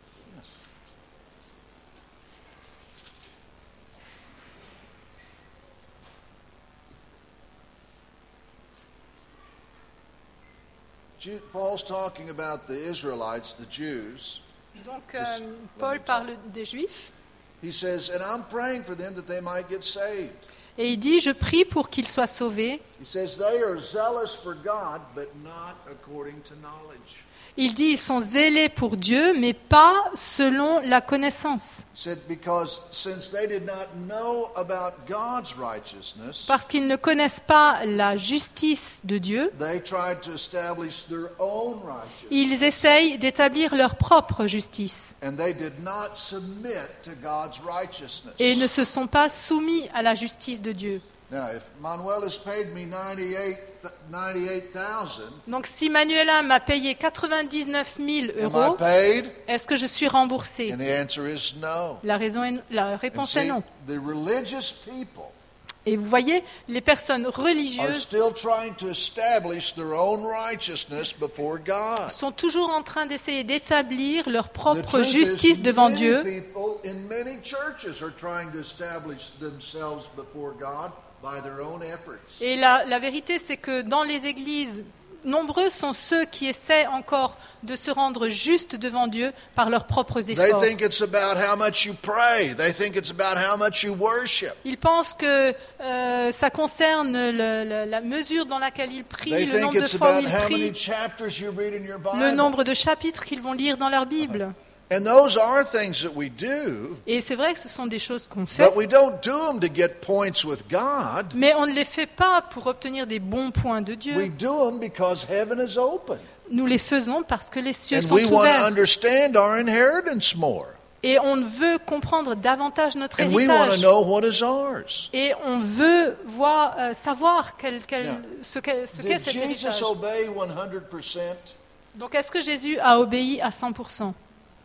Ju- Paul's talking about the Israelites, the Jews. donc euh, Just let Paul me talk. parle des Juifs, He says, and I'm praying for them that they might get saved. et il dit, je prie pour qu'ils soient sauvés. He says they are zealous for God, but not according to knowledge. Il dit, ils sont zélés pour Dieu, mais pas selon la connaissance. He said, because since they did not know about God's righteousness, Parce qu'ils ne connaissent pas la justice de Dieu, they tried to establish their own righteousness. ils essayent d'établir leur propre justice And they did not submit to God's righteousness. et ne se sont pas soumis à la justice de Dieu. Now, if Manuel has paid me ninety-eight ninety-eight thousand, Donc si Manuela m'a payé quatre-vingt-dix-neuf mille am I euros, paid? est-ce que je suis remboursé? And the answer is no. La, raison est- la And réponse see, est non. the religious people Et vous voyez, les personnes are religieuses still trying to establish their own righteousness before God. sont toujours en train d'essayer d'établir leur The propre truth is, justice devant many Dieu. people in many churches are trying to establish themselves before God by their own efforts. Et la, la vérité, c'est que dans les églises, nombreux sont ceux qui essaient encore de se rendre justes devant Dieu par leurs propres They efforts. think it's about how much you pray. They think it's about how much you worship. Ils pensent que euh, ça concerne le- le- la mesure dans laquelle ils prient, They le think nombre de it's fois où about ils how many prient, chapters you read in your le Bible. nombre de chapitres qu'ils vont lire dans leur Bible. And those are things that we do, Et c'est vrai que ce sont des choses qu'on fait, but we don't do them to get points with God. mais on ne les fait pas pour obtenir des bons points de We Dieu. do them because heaven is open. Nous les faisons parce que les cieux And sont we want to ouverts. understand our inheritance more. Et on veut comprendre davantage notre And we want to héritage. know what is ours. Et on veut voir, euh, savoir quel, quel- Yeah. ce qu'est ce qu'est Did cet héritage. Jesus obey one hundred percent? Donc est-ce que Jésus a obéi à cent pour cent?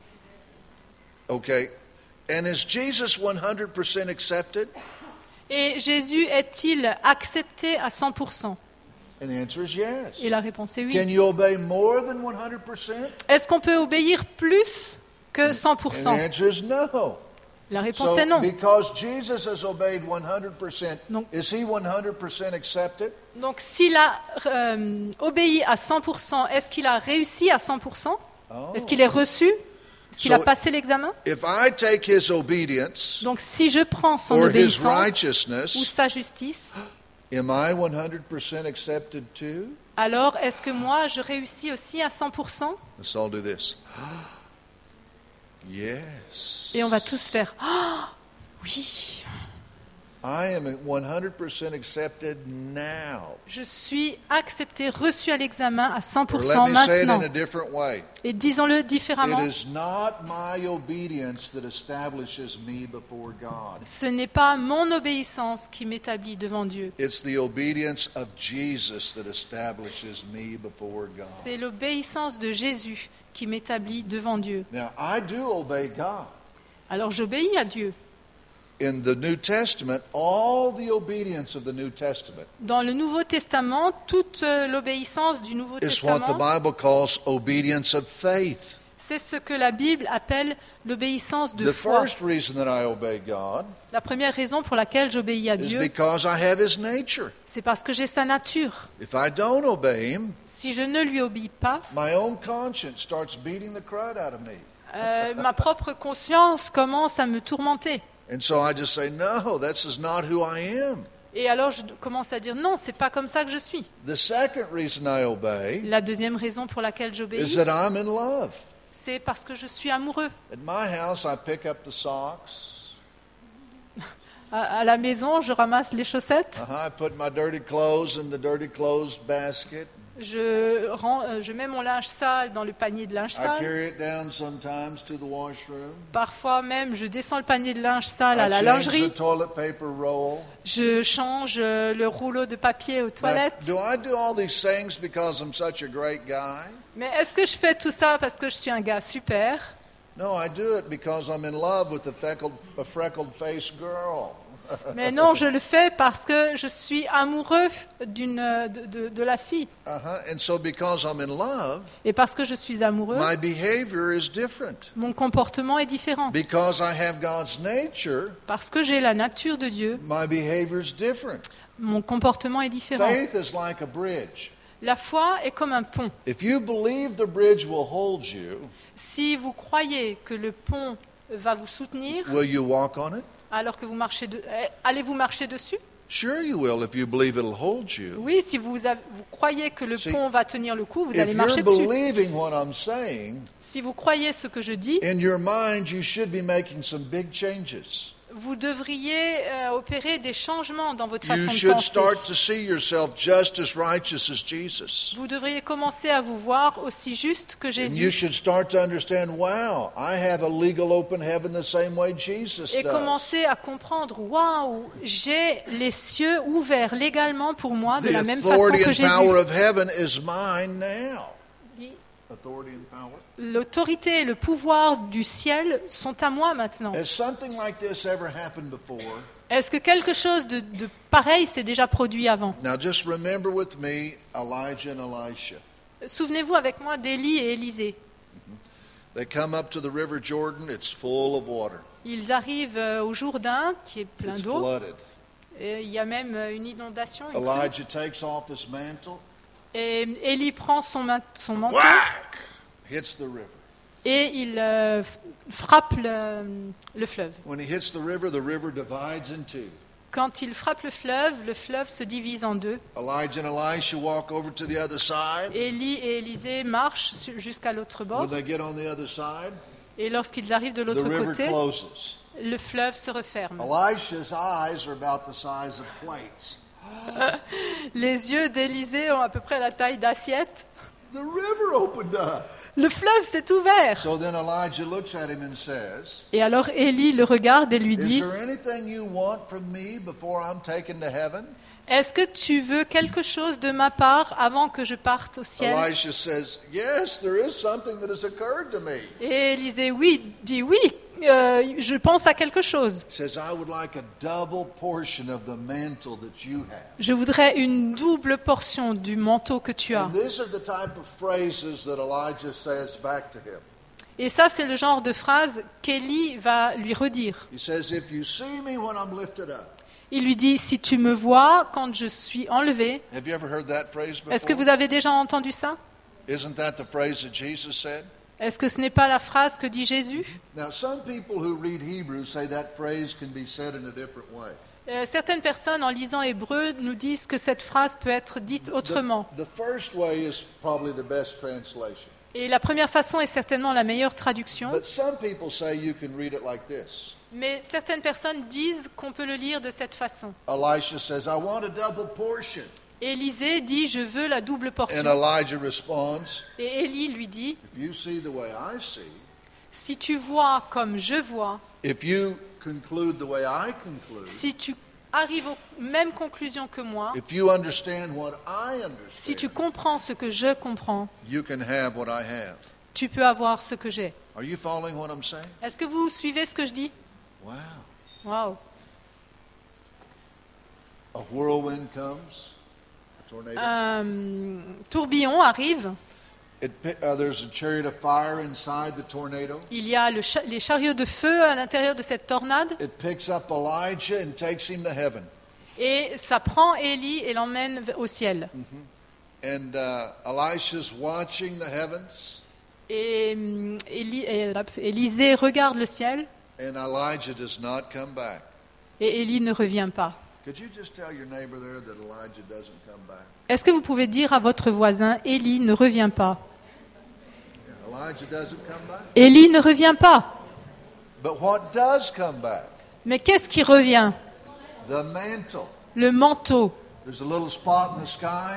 Okay. And is Jesus one hundred percent accepted? Et Jésus est-il accepté à cent pour cent? And the answer is yes. Et la réponse est Can oui. you obey more than one hundred percent? Est-ce qu'on peut obéir plus que cent pour And the cent? answer is no. La réponse So, est non. because Jesus has obeyed one hundred percent, Non. is he one hundred percent accepted? Donc s'il a euh, obéi à cent pour cent, est-ce qu'il a réussi à cent pour cent? Oh. Est-ce qu'il est reçu? Est-ce qu'il So- a passé l'examen? If I take his obedience Donc si je prends son or his obéissance ou righteousness, sa justice, am I one hundred percent accepted too? alors est-ce que moi je réussis aussi à cent pour cent? Let's all do this. Yes. Et on va tous faire ah oui, I am one hundred percent accepted now. je suis accepté, reçu à l'examen à cent pour Or let cent me say it maintenant. in a different way. Et disons-le différemment, It is not my obedience that establishes me before God. ce n'est pas mon obéissance qui m'établit devant Dieu. It's the obedience of Jesus that establishes me before God. C'est l'obéissance de Jésus qui m'établit devant Dieu. Now, I do obey God. Alors j'obéis à Dieu. In the New Testament, all the obedience of the New Testament Dans le Nouveau Testament, toute euh, l'obéissance du Nouveau is what the Testament, Bible calls obedience of faith. c'est ce que la Bible appelle l'obéissance de The foi. first reason that I obey God La première raison pour laquelle j'obéis à is Dieu, because I have His nature. c'est parce que j'ai sa nature. If I don't obey Him, Si je ne lui obéis pas, my own conscience starts beating the crud out of me. euh, ma propre conscience commence à me tourmenter. And so I just say, no, this is not who I am. Et alors je commence à dire non, c'est pas comme ça que je suis. The second reason I obey La deuxième raison pour laquelle is j'obéis, that I'm in love. c'est parce que je suis amoureux. At my house, I pick up the socks. À, à la maison, je ramasse les chaussettes, Uh-huh, I put my dirty clothes in the dirty clothes basket. Je, rends, euh, je mets mon linge sale dans le panier de linge I sale. carry it down sometimes to the washroom. Parfois même, je descends le panier de linge sale à I la change lingerie. the toilet paper roll. Je change euh, le rouleau de papier aux Now, toilettes. do I do all these things because I'm such a great guy? Mais est-ce que je fais tout ça parce que je suis un gars super? No, I do it because I'm in love with a freckled, a freckled-faced girl. Mais non, je le fais parce que je suis amoureux d'une, de, de, de la fille. Uh-huh. And so because I'm in love, Et parce que je suis amoureux, my behavior is different. mon comportement est différent. Because I have God's nature, Parce que j'ai la nature de Dieu, my behavior is different. mon comportement est différent. Faith is like a bridge. La foi est comme un pont. If you believe the bridge will hold you, Si vous croyez que le pont va vous soutenir, will you walk on it? alors que vous marchez, de, eh, allez-vous marcher dessus? Sure you will if you believe it'll hold you. Oui, si vous, avez- vous croyez que le See, pont va tenir le coup, vous If allez you're marcher dessus. believing what I'm saying, Si vous croyez ce que je dis, in your mind you should be making some big changes. vous devriez euh, opérer des changements dans votre façon You de should penser. start to see yourself just as righteous as Jesus. Vous devriez commencer à vous voir aussi juste que And you Jésus should start to understand, wow, I have a legal open heaven the same way Jesus et does. commencer à comprendre, waouh, j'ai les cieux ouverts légalement pour moi de The la même façon authority que and Jésus. power of heaven is mine now. Authority and power. L'autorité et le pouvoir du ciel sont à moi maintenant. Has something like this ever happened before? Est-ce que quelque chose de, de pareil s'est déjà produit avant? Now just remember with me Elijah and Elisha. Souvenez-vous avec moi d'Élie et Élisée. They come up to the river Jordan, it's full of water. Ils arrivent euh, au Jourdain, qui est plein It's d'eau. flooded. Et il y a même euh, une inondation. une crue. Elijah takes off his mantle, Et Élie prend son, ma- son manteau whack, hits the river. et il euh, f- frappe le, le fleuve. When he hits the river, the river divides in two. Quand il frappe le fleuve, le fleuve se divise en deux. Elijah and Elisha walk over to the other side. Élie et Élisée marchent su- jusqu'à l'autre bord. When they get on the other side, Et lorsqu'ils arrivent de the l'autre river côté, closes. le fleuve se referme. Elisha's eyes are about the size of plates. Les yeux d'Élisée ont à peu près la taille d'assiette. The river opened up. Le fleuve s'est ouvert. So then Elijah looks at him and says, Et alors Élie le regarde et lui Is dit, there anything you want from me before I'm taken to heaven? est-ce que tu veux quelque chose de ma part avant que je parte au ciel? Elisha says, Yes, there is something that has occurred to me. Et Élisée, oui, dit oui, euh, je pense à quelque chose. He says, I would like a double portion of the mantle that you have. Je voudrais une double portion du manteau que tu as. And these are the type of phrases that Elijah says back to him. Et ça, c'est le genre de phrase qu'Élie va lui redire. He says, If you see me when I'm lifted up. Il lui dit, si tu me vois quand je suis enlevé, Have you ever heard that phrase est-ce que before? vous avez déjà entendu ça? Isn't that the phrase that Jesus said? Est-ce que ce n'est pas la phrase que dit Jésus? Now, some people who read Hebrew say that phrase can be said in a different way. Euh, certaines personnes, en lisant Hébreu, nous disent que cette phrase peut être dite autrement. The, the first way is probably the best translation. Et la première façon est certainement la meilleure traduction. But some people say you can read it like this. Mais certaines personnes disent qu'on peut le lire de cette façon. Elisha says, I want a double portion. Élisée dit, je veux la double And portion. Elijah responds, Et Élie lui dit, If you see the way I see, si tu vois comme je vois, if you conclude the way I conclude, si tu arrives aux mêmes conclusions que moi, if you understand what I si tu understand, comprends ce que je comprends, you can have what I have. tu peux avoir ce que j'ai. Are you following what I'm saying? Est-ce que vous suivez ce que je dis? Wow. Waouh! A whirlwind comes, a tornado. Un tourbillon arrive. It, pi- uh, there's a chariot of fire inside the tornado. Il y a le cha- les chariots de feu à l'intérieur de cette tornade. It picks up Elijah and takes him to heaven. Et ça prend Élie et l'emmène v- au ciel. And uh, Elisha's watching the heavens, Et hum, Élie- et, hop, Élisée regarde le ciel and Elijah does not come back. et Élie ne revient pas. Could you just tell your neighbor there that Elijah doesn't come back? Est-ce que vous pouvez dire à votre voisin, Élie ne revient pas? Yeah, Elijah doesn't come back. Élie ne revient pas. But what does come back? Mais qu'est-ce qui revient? The mantle. Le manteau. There's a little spot in the sky.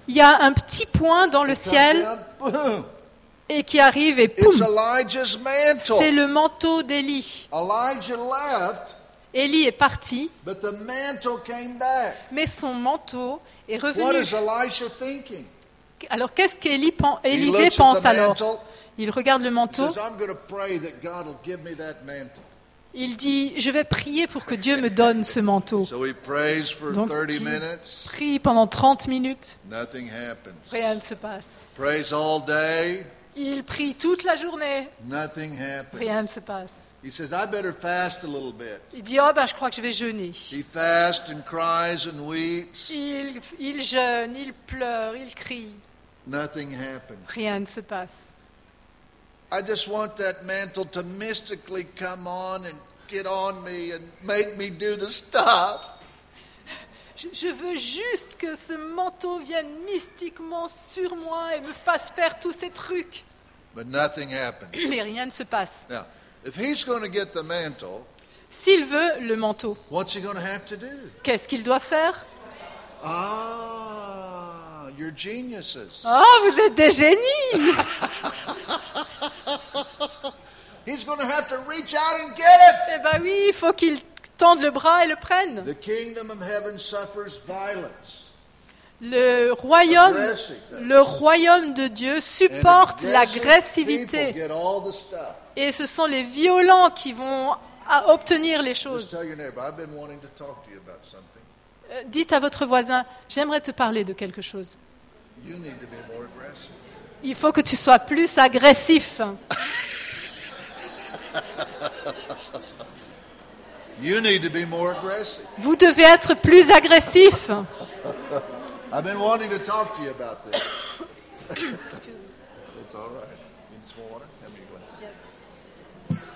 il y a un petit point dans le It comes ciel down, boom. et qui arrive et It's poum, Elijah's mantle. c'est le manteau d'Élie. Elijah left, Élie est parti, but the mantle came back. mais son manteau est What revenu. is Elisha thinking? Alors qu'est-ce qu'Élie pen- He Élisée looks at pense the alors? mantle. Il regarde le He manteau, says, I'm going to pray that God will give me that mantle. il dit, je vais prier pour que Dieu me donne ce manteau. So he prays for Donc thirty il minutes. prie pendant trente minutes, Nothing happens. rien ne se passe. Prays all day. Il prie toute la journée, Nothing rien ne happens. se passe. He says, I better fast a little bit. Il dit, oh ben je crois que je vais jeûner. He fasts and cries and weeps. Il, il jeûne, il pleure, il crie, Nothing happens. rien ne se passe. I just want that mantle to mystically come on and get on me and make me do the stuff. Je, je veux juste que ce manteau vienne mystiquement sur moi et me fasse faire tous ces trucs. But nothing happens. Mais rien ne se passe. Now, if he's going to get the mantle, S'il veut le manteau, what's he going to have to do? qu'est-ce qu'il doit faire? Ah, you're geniuses. Oh, vous êtes des génies! He's going to have to reach out and get it. Eh ben oui, il faut qu'il tende le bras et le prenne. The kingdom of heaven suffers violence. Le royaume, Aggressive. le royaume de Dieu And supporte aggressive l'agressivité. people get all the stuff. Et ce sont les violents qui vont à obtenir les Just choses. tell your neighbor, I've been wanting to talk to you about something. Euh, Dites à votre voisin, j'aimerais te parler de quelque chose. You need to be more aggressive. Il faut que tu sois plus agressif. You need to be more aggressive. Vous devez être plus agressif. I've been wanting to talk to you about this. It's all right. You need some water? Have me go ahead.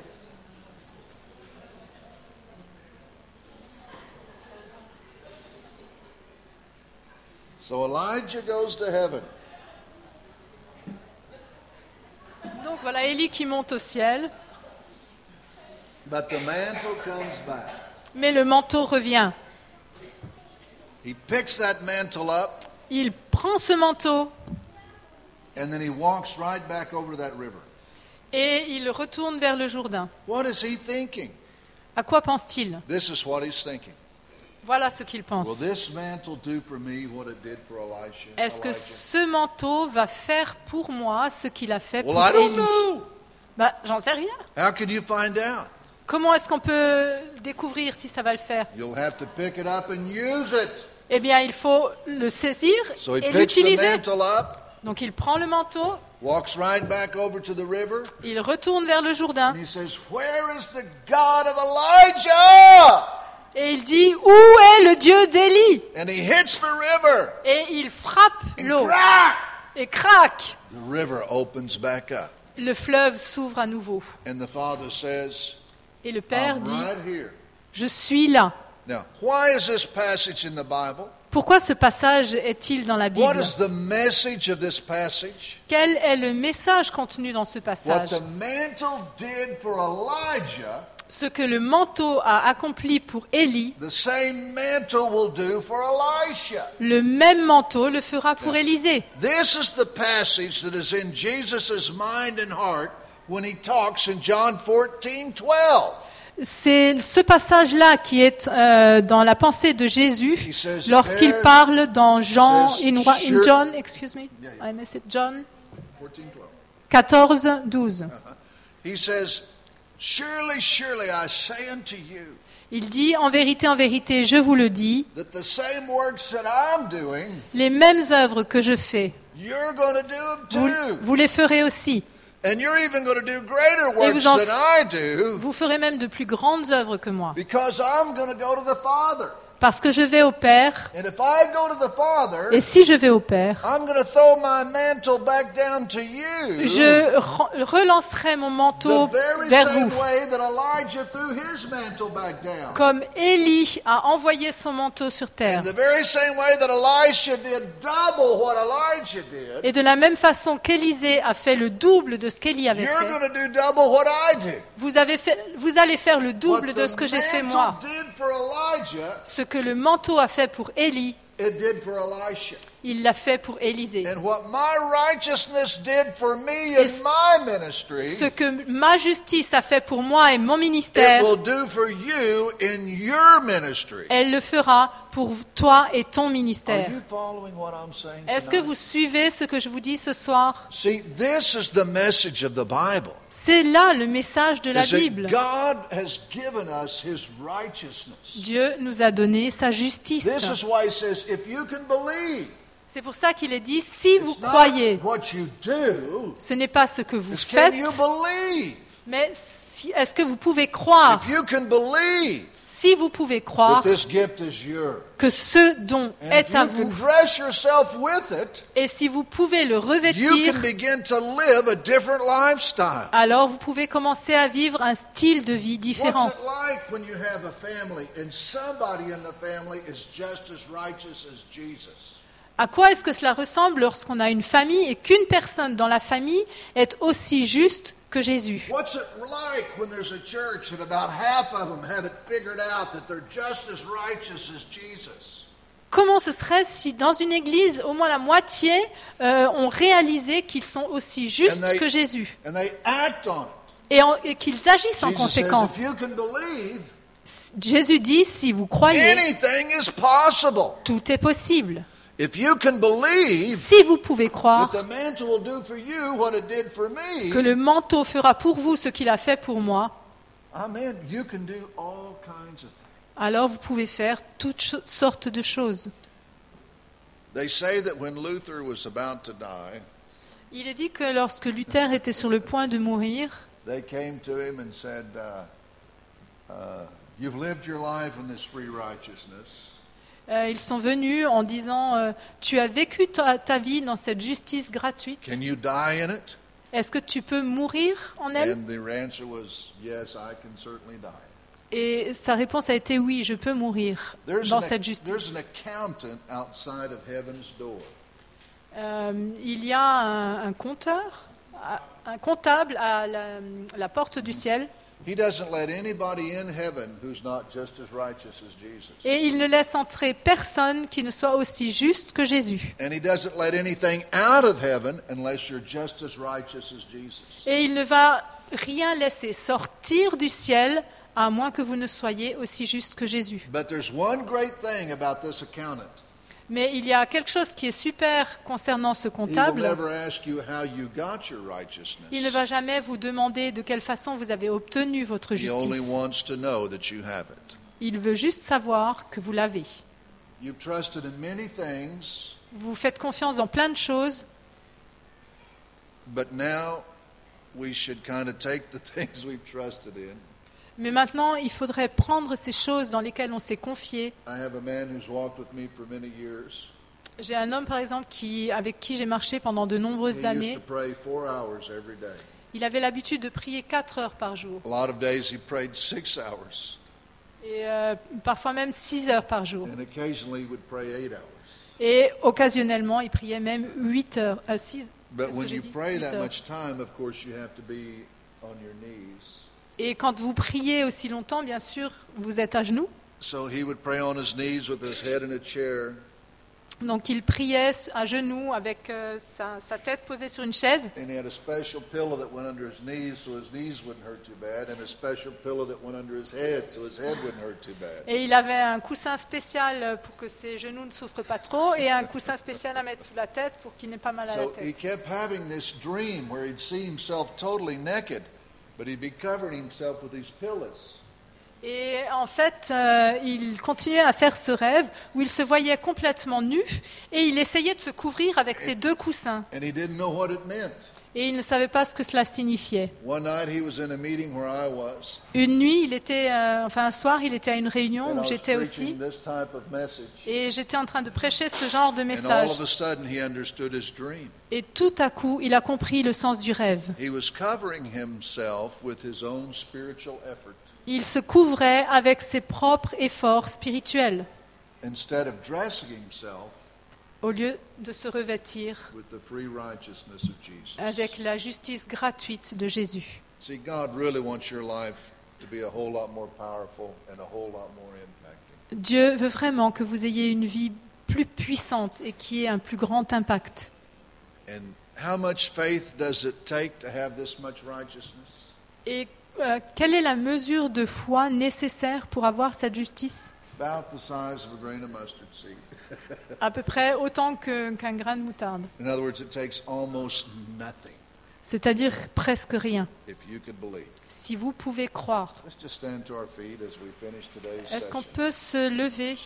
So Elijah goes to heaven. Donc voilà Élie qui monte au ciel, But the mantle comes back. mais le manteau revient. He picks that mantle up Il prend ce manteau and then he walks right back over that river. et il retourne vers le Jourdain. What is he thinking? À quoi pense-t-il? This is what he's thinking. Voilà ce qu'il Will pense. this mantle do for me what it did for Elisha? Est-ce que Elijah? ce manteau va faire pour moi ce qu'il a fait pour Well, I don't Élie? know. Bah, j'en sais rien. How can you find out? Comment est-ce qu'on peut découvrir si ça va le faire? You'll have to pick it up and use it. Eh bien, il faut le saisir So he et picks the l'utiliser. mantle up, Donc, il prend le manteau, walks right back over to the river, il retourne vers le Jourdain and he says, "Where is the God of Elijah?" et il dit « Où est le Dieu d'Élie ?» And he hits the river. Et il frappe And l'eau crack! et craque. The river opens back up. Le fleuve s'ouvre à nouveau. And the father says, Et le Père "I'm dit right here." « Je suis là ». Now, why is this passage in the Bible? Pourquoi ce passage est-il dans la What Bible? is the message of this passage? Quel est le message contenu dans ce What passage? the mantle did for Elijah, Ce que le manteau a accompli pour Élie, the same mantle will do for Elisha. le même manteau le fera pour Élisée. This is the passage that is in Jesus' mind and heart when he talks in John fourteen twelve. C'est ce passage-là qui est euh, dans la pensée de Jésus He says, lorsqu'il there- parle dans Jean, says, in, in sure- John, excuse me, Yeah, yeah. I missed it, John fourteen twelve. quatorze, douze. He says, "Surely, surely I say unto you Il dit, en vérité, en vérité, je vous le dis, that the same works that I'm doing, les mêmes œuvres que je fais, you're going to do vous, them too. vous les ferez aussi. And you're even going to do greater Et works vous en- than I do Vous ferez même de plus grandes œuvres que moi, because I'm going to go to the Father. parce que je vais au Père, And if I go to the Father, et si je vais au Père, I'm going to throw my mantle back down to you. je re- relancerai mon manteau the very vers same vous. way that Elijah threw his mantle back down. Comme Élie a envoyé son manteau sur terre. In the very same way that Elisha did double what Elijah did, Et de la même façon qu'Élisée a fait le double de ce qu'Élie avait you're fait, going to do double what I do. vous, avez fait, vous allez faire le double What de the ce que j'ai fait mantle moi. did for Elijah, Ce que le manteau a fait pour Élie, it did for Elisha. il l'a fait pour Élisée. And what my righteousness did for me Et in my ministry, Ce que ma justice a fait pour moi et mon it ministère, will do for you in your ministry. elle le fera pour toi et ton Are ministère. you following what I'm saying Est-ce que tonight? vous suivez ce que je vous dis ce soir? See, this is the message of the Bible. C'est là le message de la Is that Bible. God has given us His righteousness. Dieu nous a donné sa justice. This is why He says, if you can believe, C'est pour ça qu'il est dit, si vous it's not croyez, what you do, ce n'est pas ce que vous it's faites, can you believe? mais si- est-ce que vous pouvez croire? If you can believe Si vous pouvez that croire this gift is yours, que ce don and est if à you can vous, dress yourself with it, et si vous pouvez le you revêtir, can begin to live a different lifestyle. alors vous pouvez commencer à vivre un style de vie What's différent. it like when you have a family and somebody in the family is just as righteous as Jesus? À quoi est-ce que cela ressemble lorsqu'on a une famille et qu'une personne dans la famille est aussi juste que Jésus? What's it like when there's a church and about half of them have it figured out that they're just as righteous as Jesus? Comment ce serait si dans une église, au moins la moitié euh, ont réalisé qu'ils sont aussi justes And they- que Jésus And they act on it. et, en- et qu'ils agissent en Jesus conséquence? says, if you can believe, Jésus dit, si vous croyez, anything is possible. tout est possible. If you can believe Si vous pouvez that croire the mantle will do for you what it did for me, que le manteau fera pour vous ce qu'il a fait pour moi, amen, you can do all kinds of things. alors vous pouvez faire toutes cho- sortes de choses. They say that when Luther was about to die, Il est dit que lorsque Luther était sur le point de mourir, they came to him and said, uh, uh, you've lived your life in this free righteousness. euh, ils sont venus en disant euh, tu as vécu ta, ta vie dans cette justice gratuite. Can you die in it? Est-ce que tu peux mourir en elle? And the answer was, yes, I can certainly die. Et sa réponse a été oui, je peux mourir There's dans an, cette there's justice. an accountant outside of heaven's door. Euh, il y a un, un compteur, un comptable à la, la porte du ciel, He doesn't let anybody in heaven who's not just as righteous as Jesus. et il ne laisse entrer personne qui ne soit aussi juste que Jésus. And he doesn't let anything out of heaven unless you're just as righteous as Jesus. Et il ne va rien laisser sortir du ciel à moins que vous ne soyez aussi juste que Jésus. But there's one great thing about this accountant. Mais il y a quelque chose qui est super concernant ce He will comptable. never ask you how you got your righteousness. Il ne va jamais vous demander de quelle façon vous avez obtenu votre He only justice. wants to know that you have it. Il veut juste savoir que vous l'avez. You've trusted in many things, Vous faites confiance dans plein de choses, but now we should kind of take the things we've trusted in. mais maintenant il faudrait prendre ces choses dans lesquelles on s'est confié. I have a man who's walked with me for many years. J'ai un homme par exemple qui, avec qui j'ai marché pendant de He nombreuses used années. to pray four hours every day. Il avait l'habitude de prier quatre heures par jour A lot of days he prayed six hours, et euh, parfois même six heures par jour. and occasionally he would pray eight hours. Et occasionnellement il priait même huit heures, euh, six. But Qu'est-ce que when j'ai you dit? pray Huit that heures. much time, of course, you have to be on your knees. Et quand vous priez aussi longtemps, bien sûr, vous êtes à genoux. So he would pray on his knees with his head in a chair, Donc il priait à genoux avec euh, sa, sa tête posée sur une chaise. and he had a special pillow that went under his knees so his knees wouldn't hurt too bad, and a special pillow that went under his head so his head wouldn't hurt too bad. Et il avait un coussin spécial pour que ses genoux ne souffrent pas trop et un coussin spécial à mettre sous la tête pour qu'il n'ait pas mal à la So he tête. kept having this dream where he'd see himself totally naked, but he'd be covering himself with these pillows. Et en fait, euh, il continuait à faire ce rêve où il se voyait complètement nu et il essayait de se couvrir avec ses deux coussins. And he didn't know what it meant. Et il ne savait pas ce que cela signifiait. One night he was in a meeting where I was, Une nuit, il était, euh, enfin un soir, il était à une réunion and I où was j'étais aussi. preaching this type of message. Et j'étais en train de prêcher ce genre de And all message. of a sudden he understood his dream. Et tout à coup, il a compris le sens du rêve. He was covering himself with his own spiritual effort Il se couvrait avec ses propres efforts spirituels instead of dressing himself au lieu de se revêtir with the free righteousness of Jesus. avec la justice gratuite de Jésus. See, God really wants your life to be a whole lot more powerful and a whole lot more impacting. Dieu veut vraiment que vous ayez une vie plus puissante et qui ait un plus grand impact. And how much faith does it take to have this much righteousness? Et euh, quelle est la mesure de foi nécessaire pour avoir cette justice? About the size of a grain of mustard seed. À peu près autant que, qu'un grain de moutarde. In other words, it takes almost nothing C'est-à-dire presque rien. if you could believe. Si vous pouvez croire. Let's just stand to our feet as we finish today's Est-ce qu'on session. peut se lever?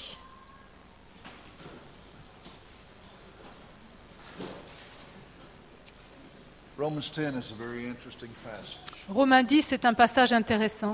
Romans ten is a very interesting passage. Romains dix, c'est un passage intéressant.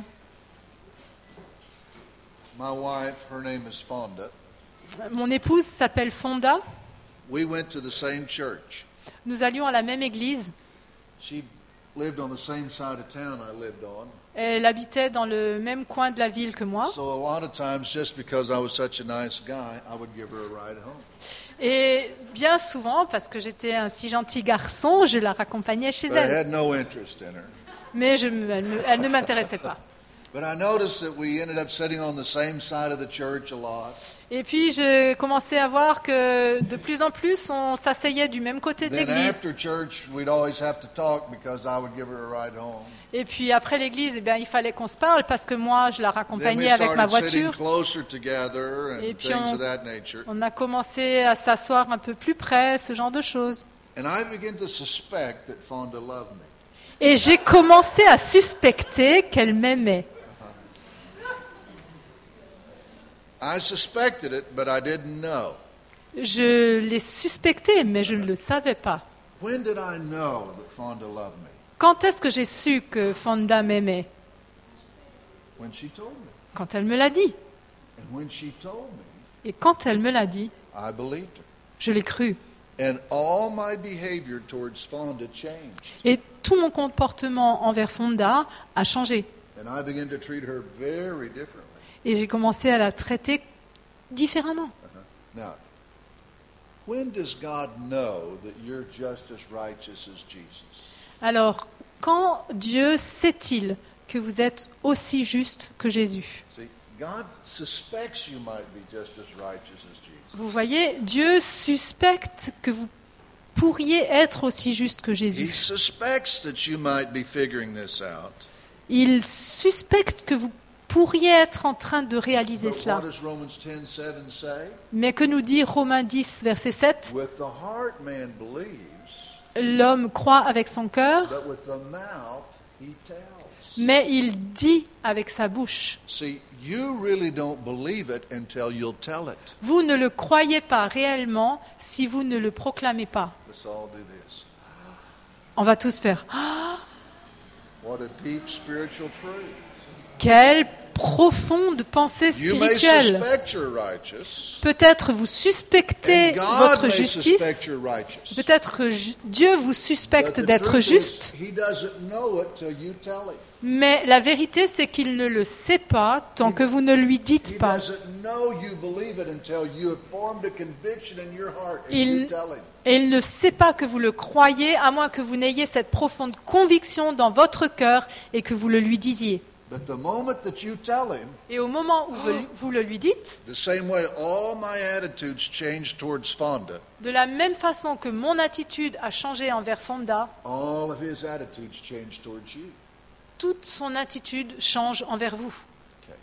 My wife, her name is Fonda. Mon épouse s'appelle Fonda. We went to the same church. Nous allions à la même église. She lived on the same side of town I lived on. Elle habitait dans le même coin de la ville que moi. So a lot of times, just because I was such a nice guy, I would give her a ride home. Et bien souvent, parce que j'étais un si gentil garçon, je la raccompagnais chez But I elle. had no interest in her. Mais je, me- elle, me- elle ne m'intéressait pas. But I noticed that we ended up sitting on the same side of the church a lot. Et puis, j'ai commencé à voir que de plus en plus, on s'asseyait du même côté de Then l'église. after church, we'd always have to talk because I would give her a ride home. Et puis, après l'église, eh bien, il fallait qu'on se parle parce que moi, je la Then we raccompagnais avec ma started sitting voiture. closer together Et and puis things on- of that nature. On a commencé à s'asseoir un peu plus près, ce genre de choses. And I began to suspect that Fonda loved me. Et j'ai commencé à suspecter qu'elle m'aimait. I suspected it, but I didn't know. Je l'ai suspecté, mais je ne le savais pas. When did I know that Fonda loved me? Quand est-ce que j'ai su que Fonda m'aimait? When she told me. Quand elle me l'a dit. And when she told me, Et quand elle me l'a dit, I believed her. je l'ai cru. And all my behavior towards Fonda changed. Et tout mon comportement envers Fonda a changé. And I began to treat her very differently. Et j'ai commencé à la traiter différemment. Now, when does God know that you're just as righteous as Jesus? Alors, quand Dieu sait-il que vous êtes aussi juste que Jésus? See, God suspects you might be just as righteous as Jesus. Vous voyez, Dieu suspecte que vous pourriez être aussi juste que He Jésus. suspects that you might be figuring this out. Il suspecte que vous pourriez être en train de réaliser But cela. what does Romans ten seven say? Mais que nous dit Romains dix, verset sept? With the heart man believes, L'homme croit avec son cœur, but with the mouth he tells. mais il dit avec sa bouche. See, you really don't believe it until you'll tell it. Vous ne le croyez pas réellement si vous ne le proclamez pas. Let's all do this. On va tous faire ah, What a deep spiritual truth. quelle profonde pensée You may spirituelle. suspect you're righteous, Peut-être vous suspectez and God votre may justice. suspect you're righteous. Peut-être que ju- Dieu vous But suspecte the d'être truth juste. is, he doesn't know it till you tell him. Mais la vérité, c'est qu'il ne le sait pas tant que vous ne lui He dites pas. doesn't know you believe it until you have formed a conviction in your heart and Il- you tell him. Et il ne sait pas que vous le croyez, à moins que vous n'ayez cette profonde conviction dans votre cœur et que vous le lui disiez. But the moment that you tell him, Et au moment où vous, vous le lui dites, the same way all my attitudes change towards Fonda, de la même façon que mon attitude a changé envers Fonda, all of his attitudes change towards you. toute son attitude change envers vous. Okay.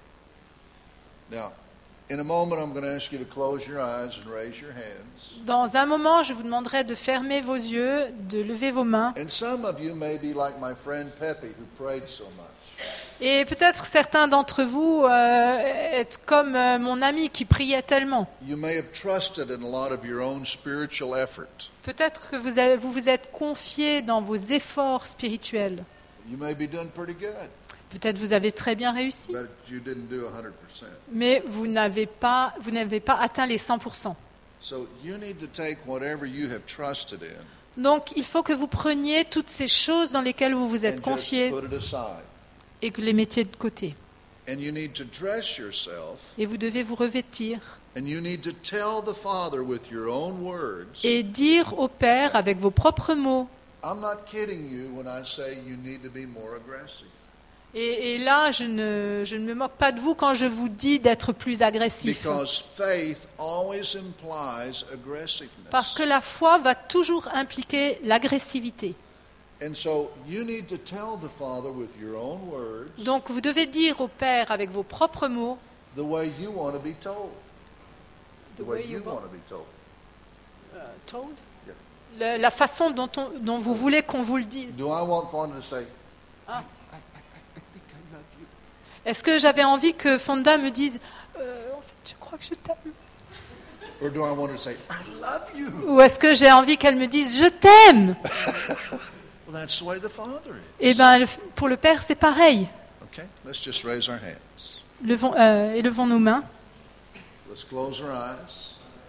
Now, in a moment, I'm going to ask you to close your eyes and raise your hands. Dans un moment, je vous demanderai de fermer vos yeux, de lever vos mains. And some of you may be like my friend Pepe, who prayed so much. Et peut-être certains d'entre vous euh, êtes comme euh, mon ami qui priait tellement. You may have trusted in a lot of your own spiritual effort. Peut-être que vous, avez- vous vous êtes confié dans vos efforts spirituels. You may be doing pretty good, Peut-être vous avez très bien réussi, but you didn't do one hundred percent. mais vous n'avez pas, vous n'avez pas atteint les cent pour cent. So you need to take whatever you have trusted in Donc il faut que vous preniez toutes ces choses dans lesquelles vous vous êtes and just confié put it aside. et que les mettiez de côté. And you need to dress yourself, Et vous devez vous revêtir and you need to tell the Father with your own words. et dire au Père avec vos propres mots. I'm not kidding you when I say you need to be more aggressive. Et, et là, je ne, je ne me moque pas de vous quand je vous dis d'être plus agressif. Because faith always implies aggressiveness. Parce que la foi va toujours impliquer l'agressivité. And so you need to tell the Father with your own words Donc vous devez dire au Père avec vos propres mots, the way you want to be told. The, The way, way you you want- want to be told. euh, told, Yeah. la, la façon dont, on- dont vous voulez qu'on vous le dise. Do I want Fonda to say, Ah. I, I, I think I love you? Est-ce que j'avais envie que Fonda me dise euh, en fait, je crois que je t'aime. Or do I want her to say, I love you? Ou est-ce que j'ai envie qu'elle me dise je t'aime? Well, that's the way the Father is. Eh bien, le- pour le Père, c'est pareil. Okay, let's just raise our hands. Levons, euh, élevons nos mains. Let's close our eyes.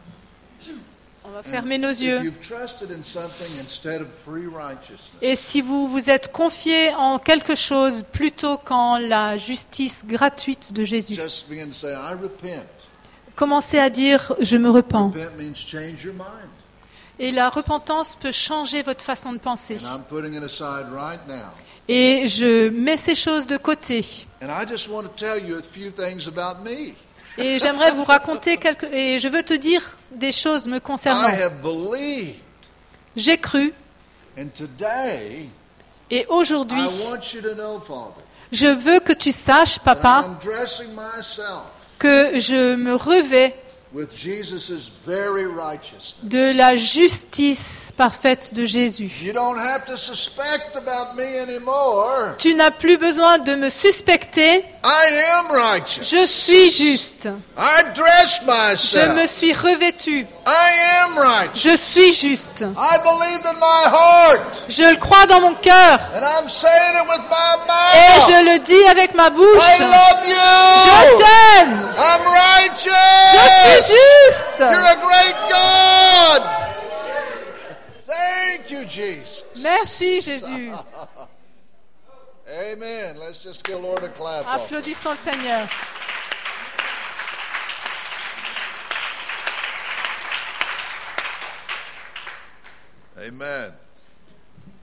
On va And fermer nos if yeux. you've trusted in something instead of free righteousness, Et si vous vous êtes confié en quelque chose plutôt qu'en la justice gratuite de Jésus, just begin to say, I repent. commencez à dire je me repens. Repent means change your mind. Et la repentance peut changer votre façon de penser. And I'm putting it aside right now. Et je mets ces choses de côté. And I just want to tell you a few things about me. Et j'aimerais vous raconter quelque... Et je veux te dire des choses me I concernant. have believed. J'ai cru. And today, Et I aujourd'hui, want you to know, Father, je veux que tu saches, that papa, I'm dressing myself que je me revais with Jesus' very righteousness. de la justice parfaite de Jésus. You don't have to suspect about me anymore. Tu n'as plus besoin de me suspecter. I am righteous. Je suis juste. I dress Je me myself. suis revêtu. I am righteous. Je suis juste. I believed in my heart. Je le crois dans mon cœur. And I'm saying it with my Et mouth. je le dis avec ma I bouche. love you. Je t'aime. I'm righteous. Je suis juste. You're a great God. Thank you, Jesus. Merci Jésus. Amen. Let's just give the Lord a clap. offering. Applaudissons le Seigneur. Amen.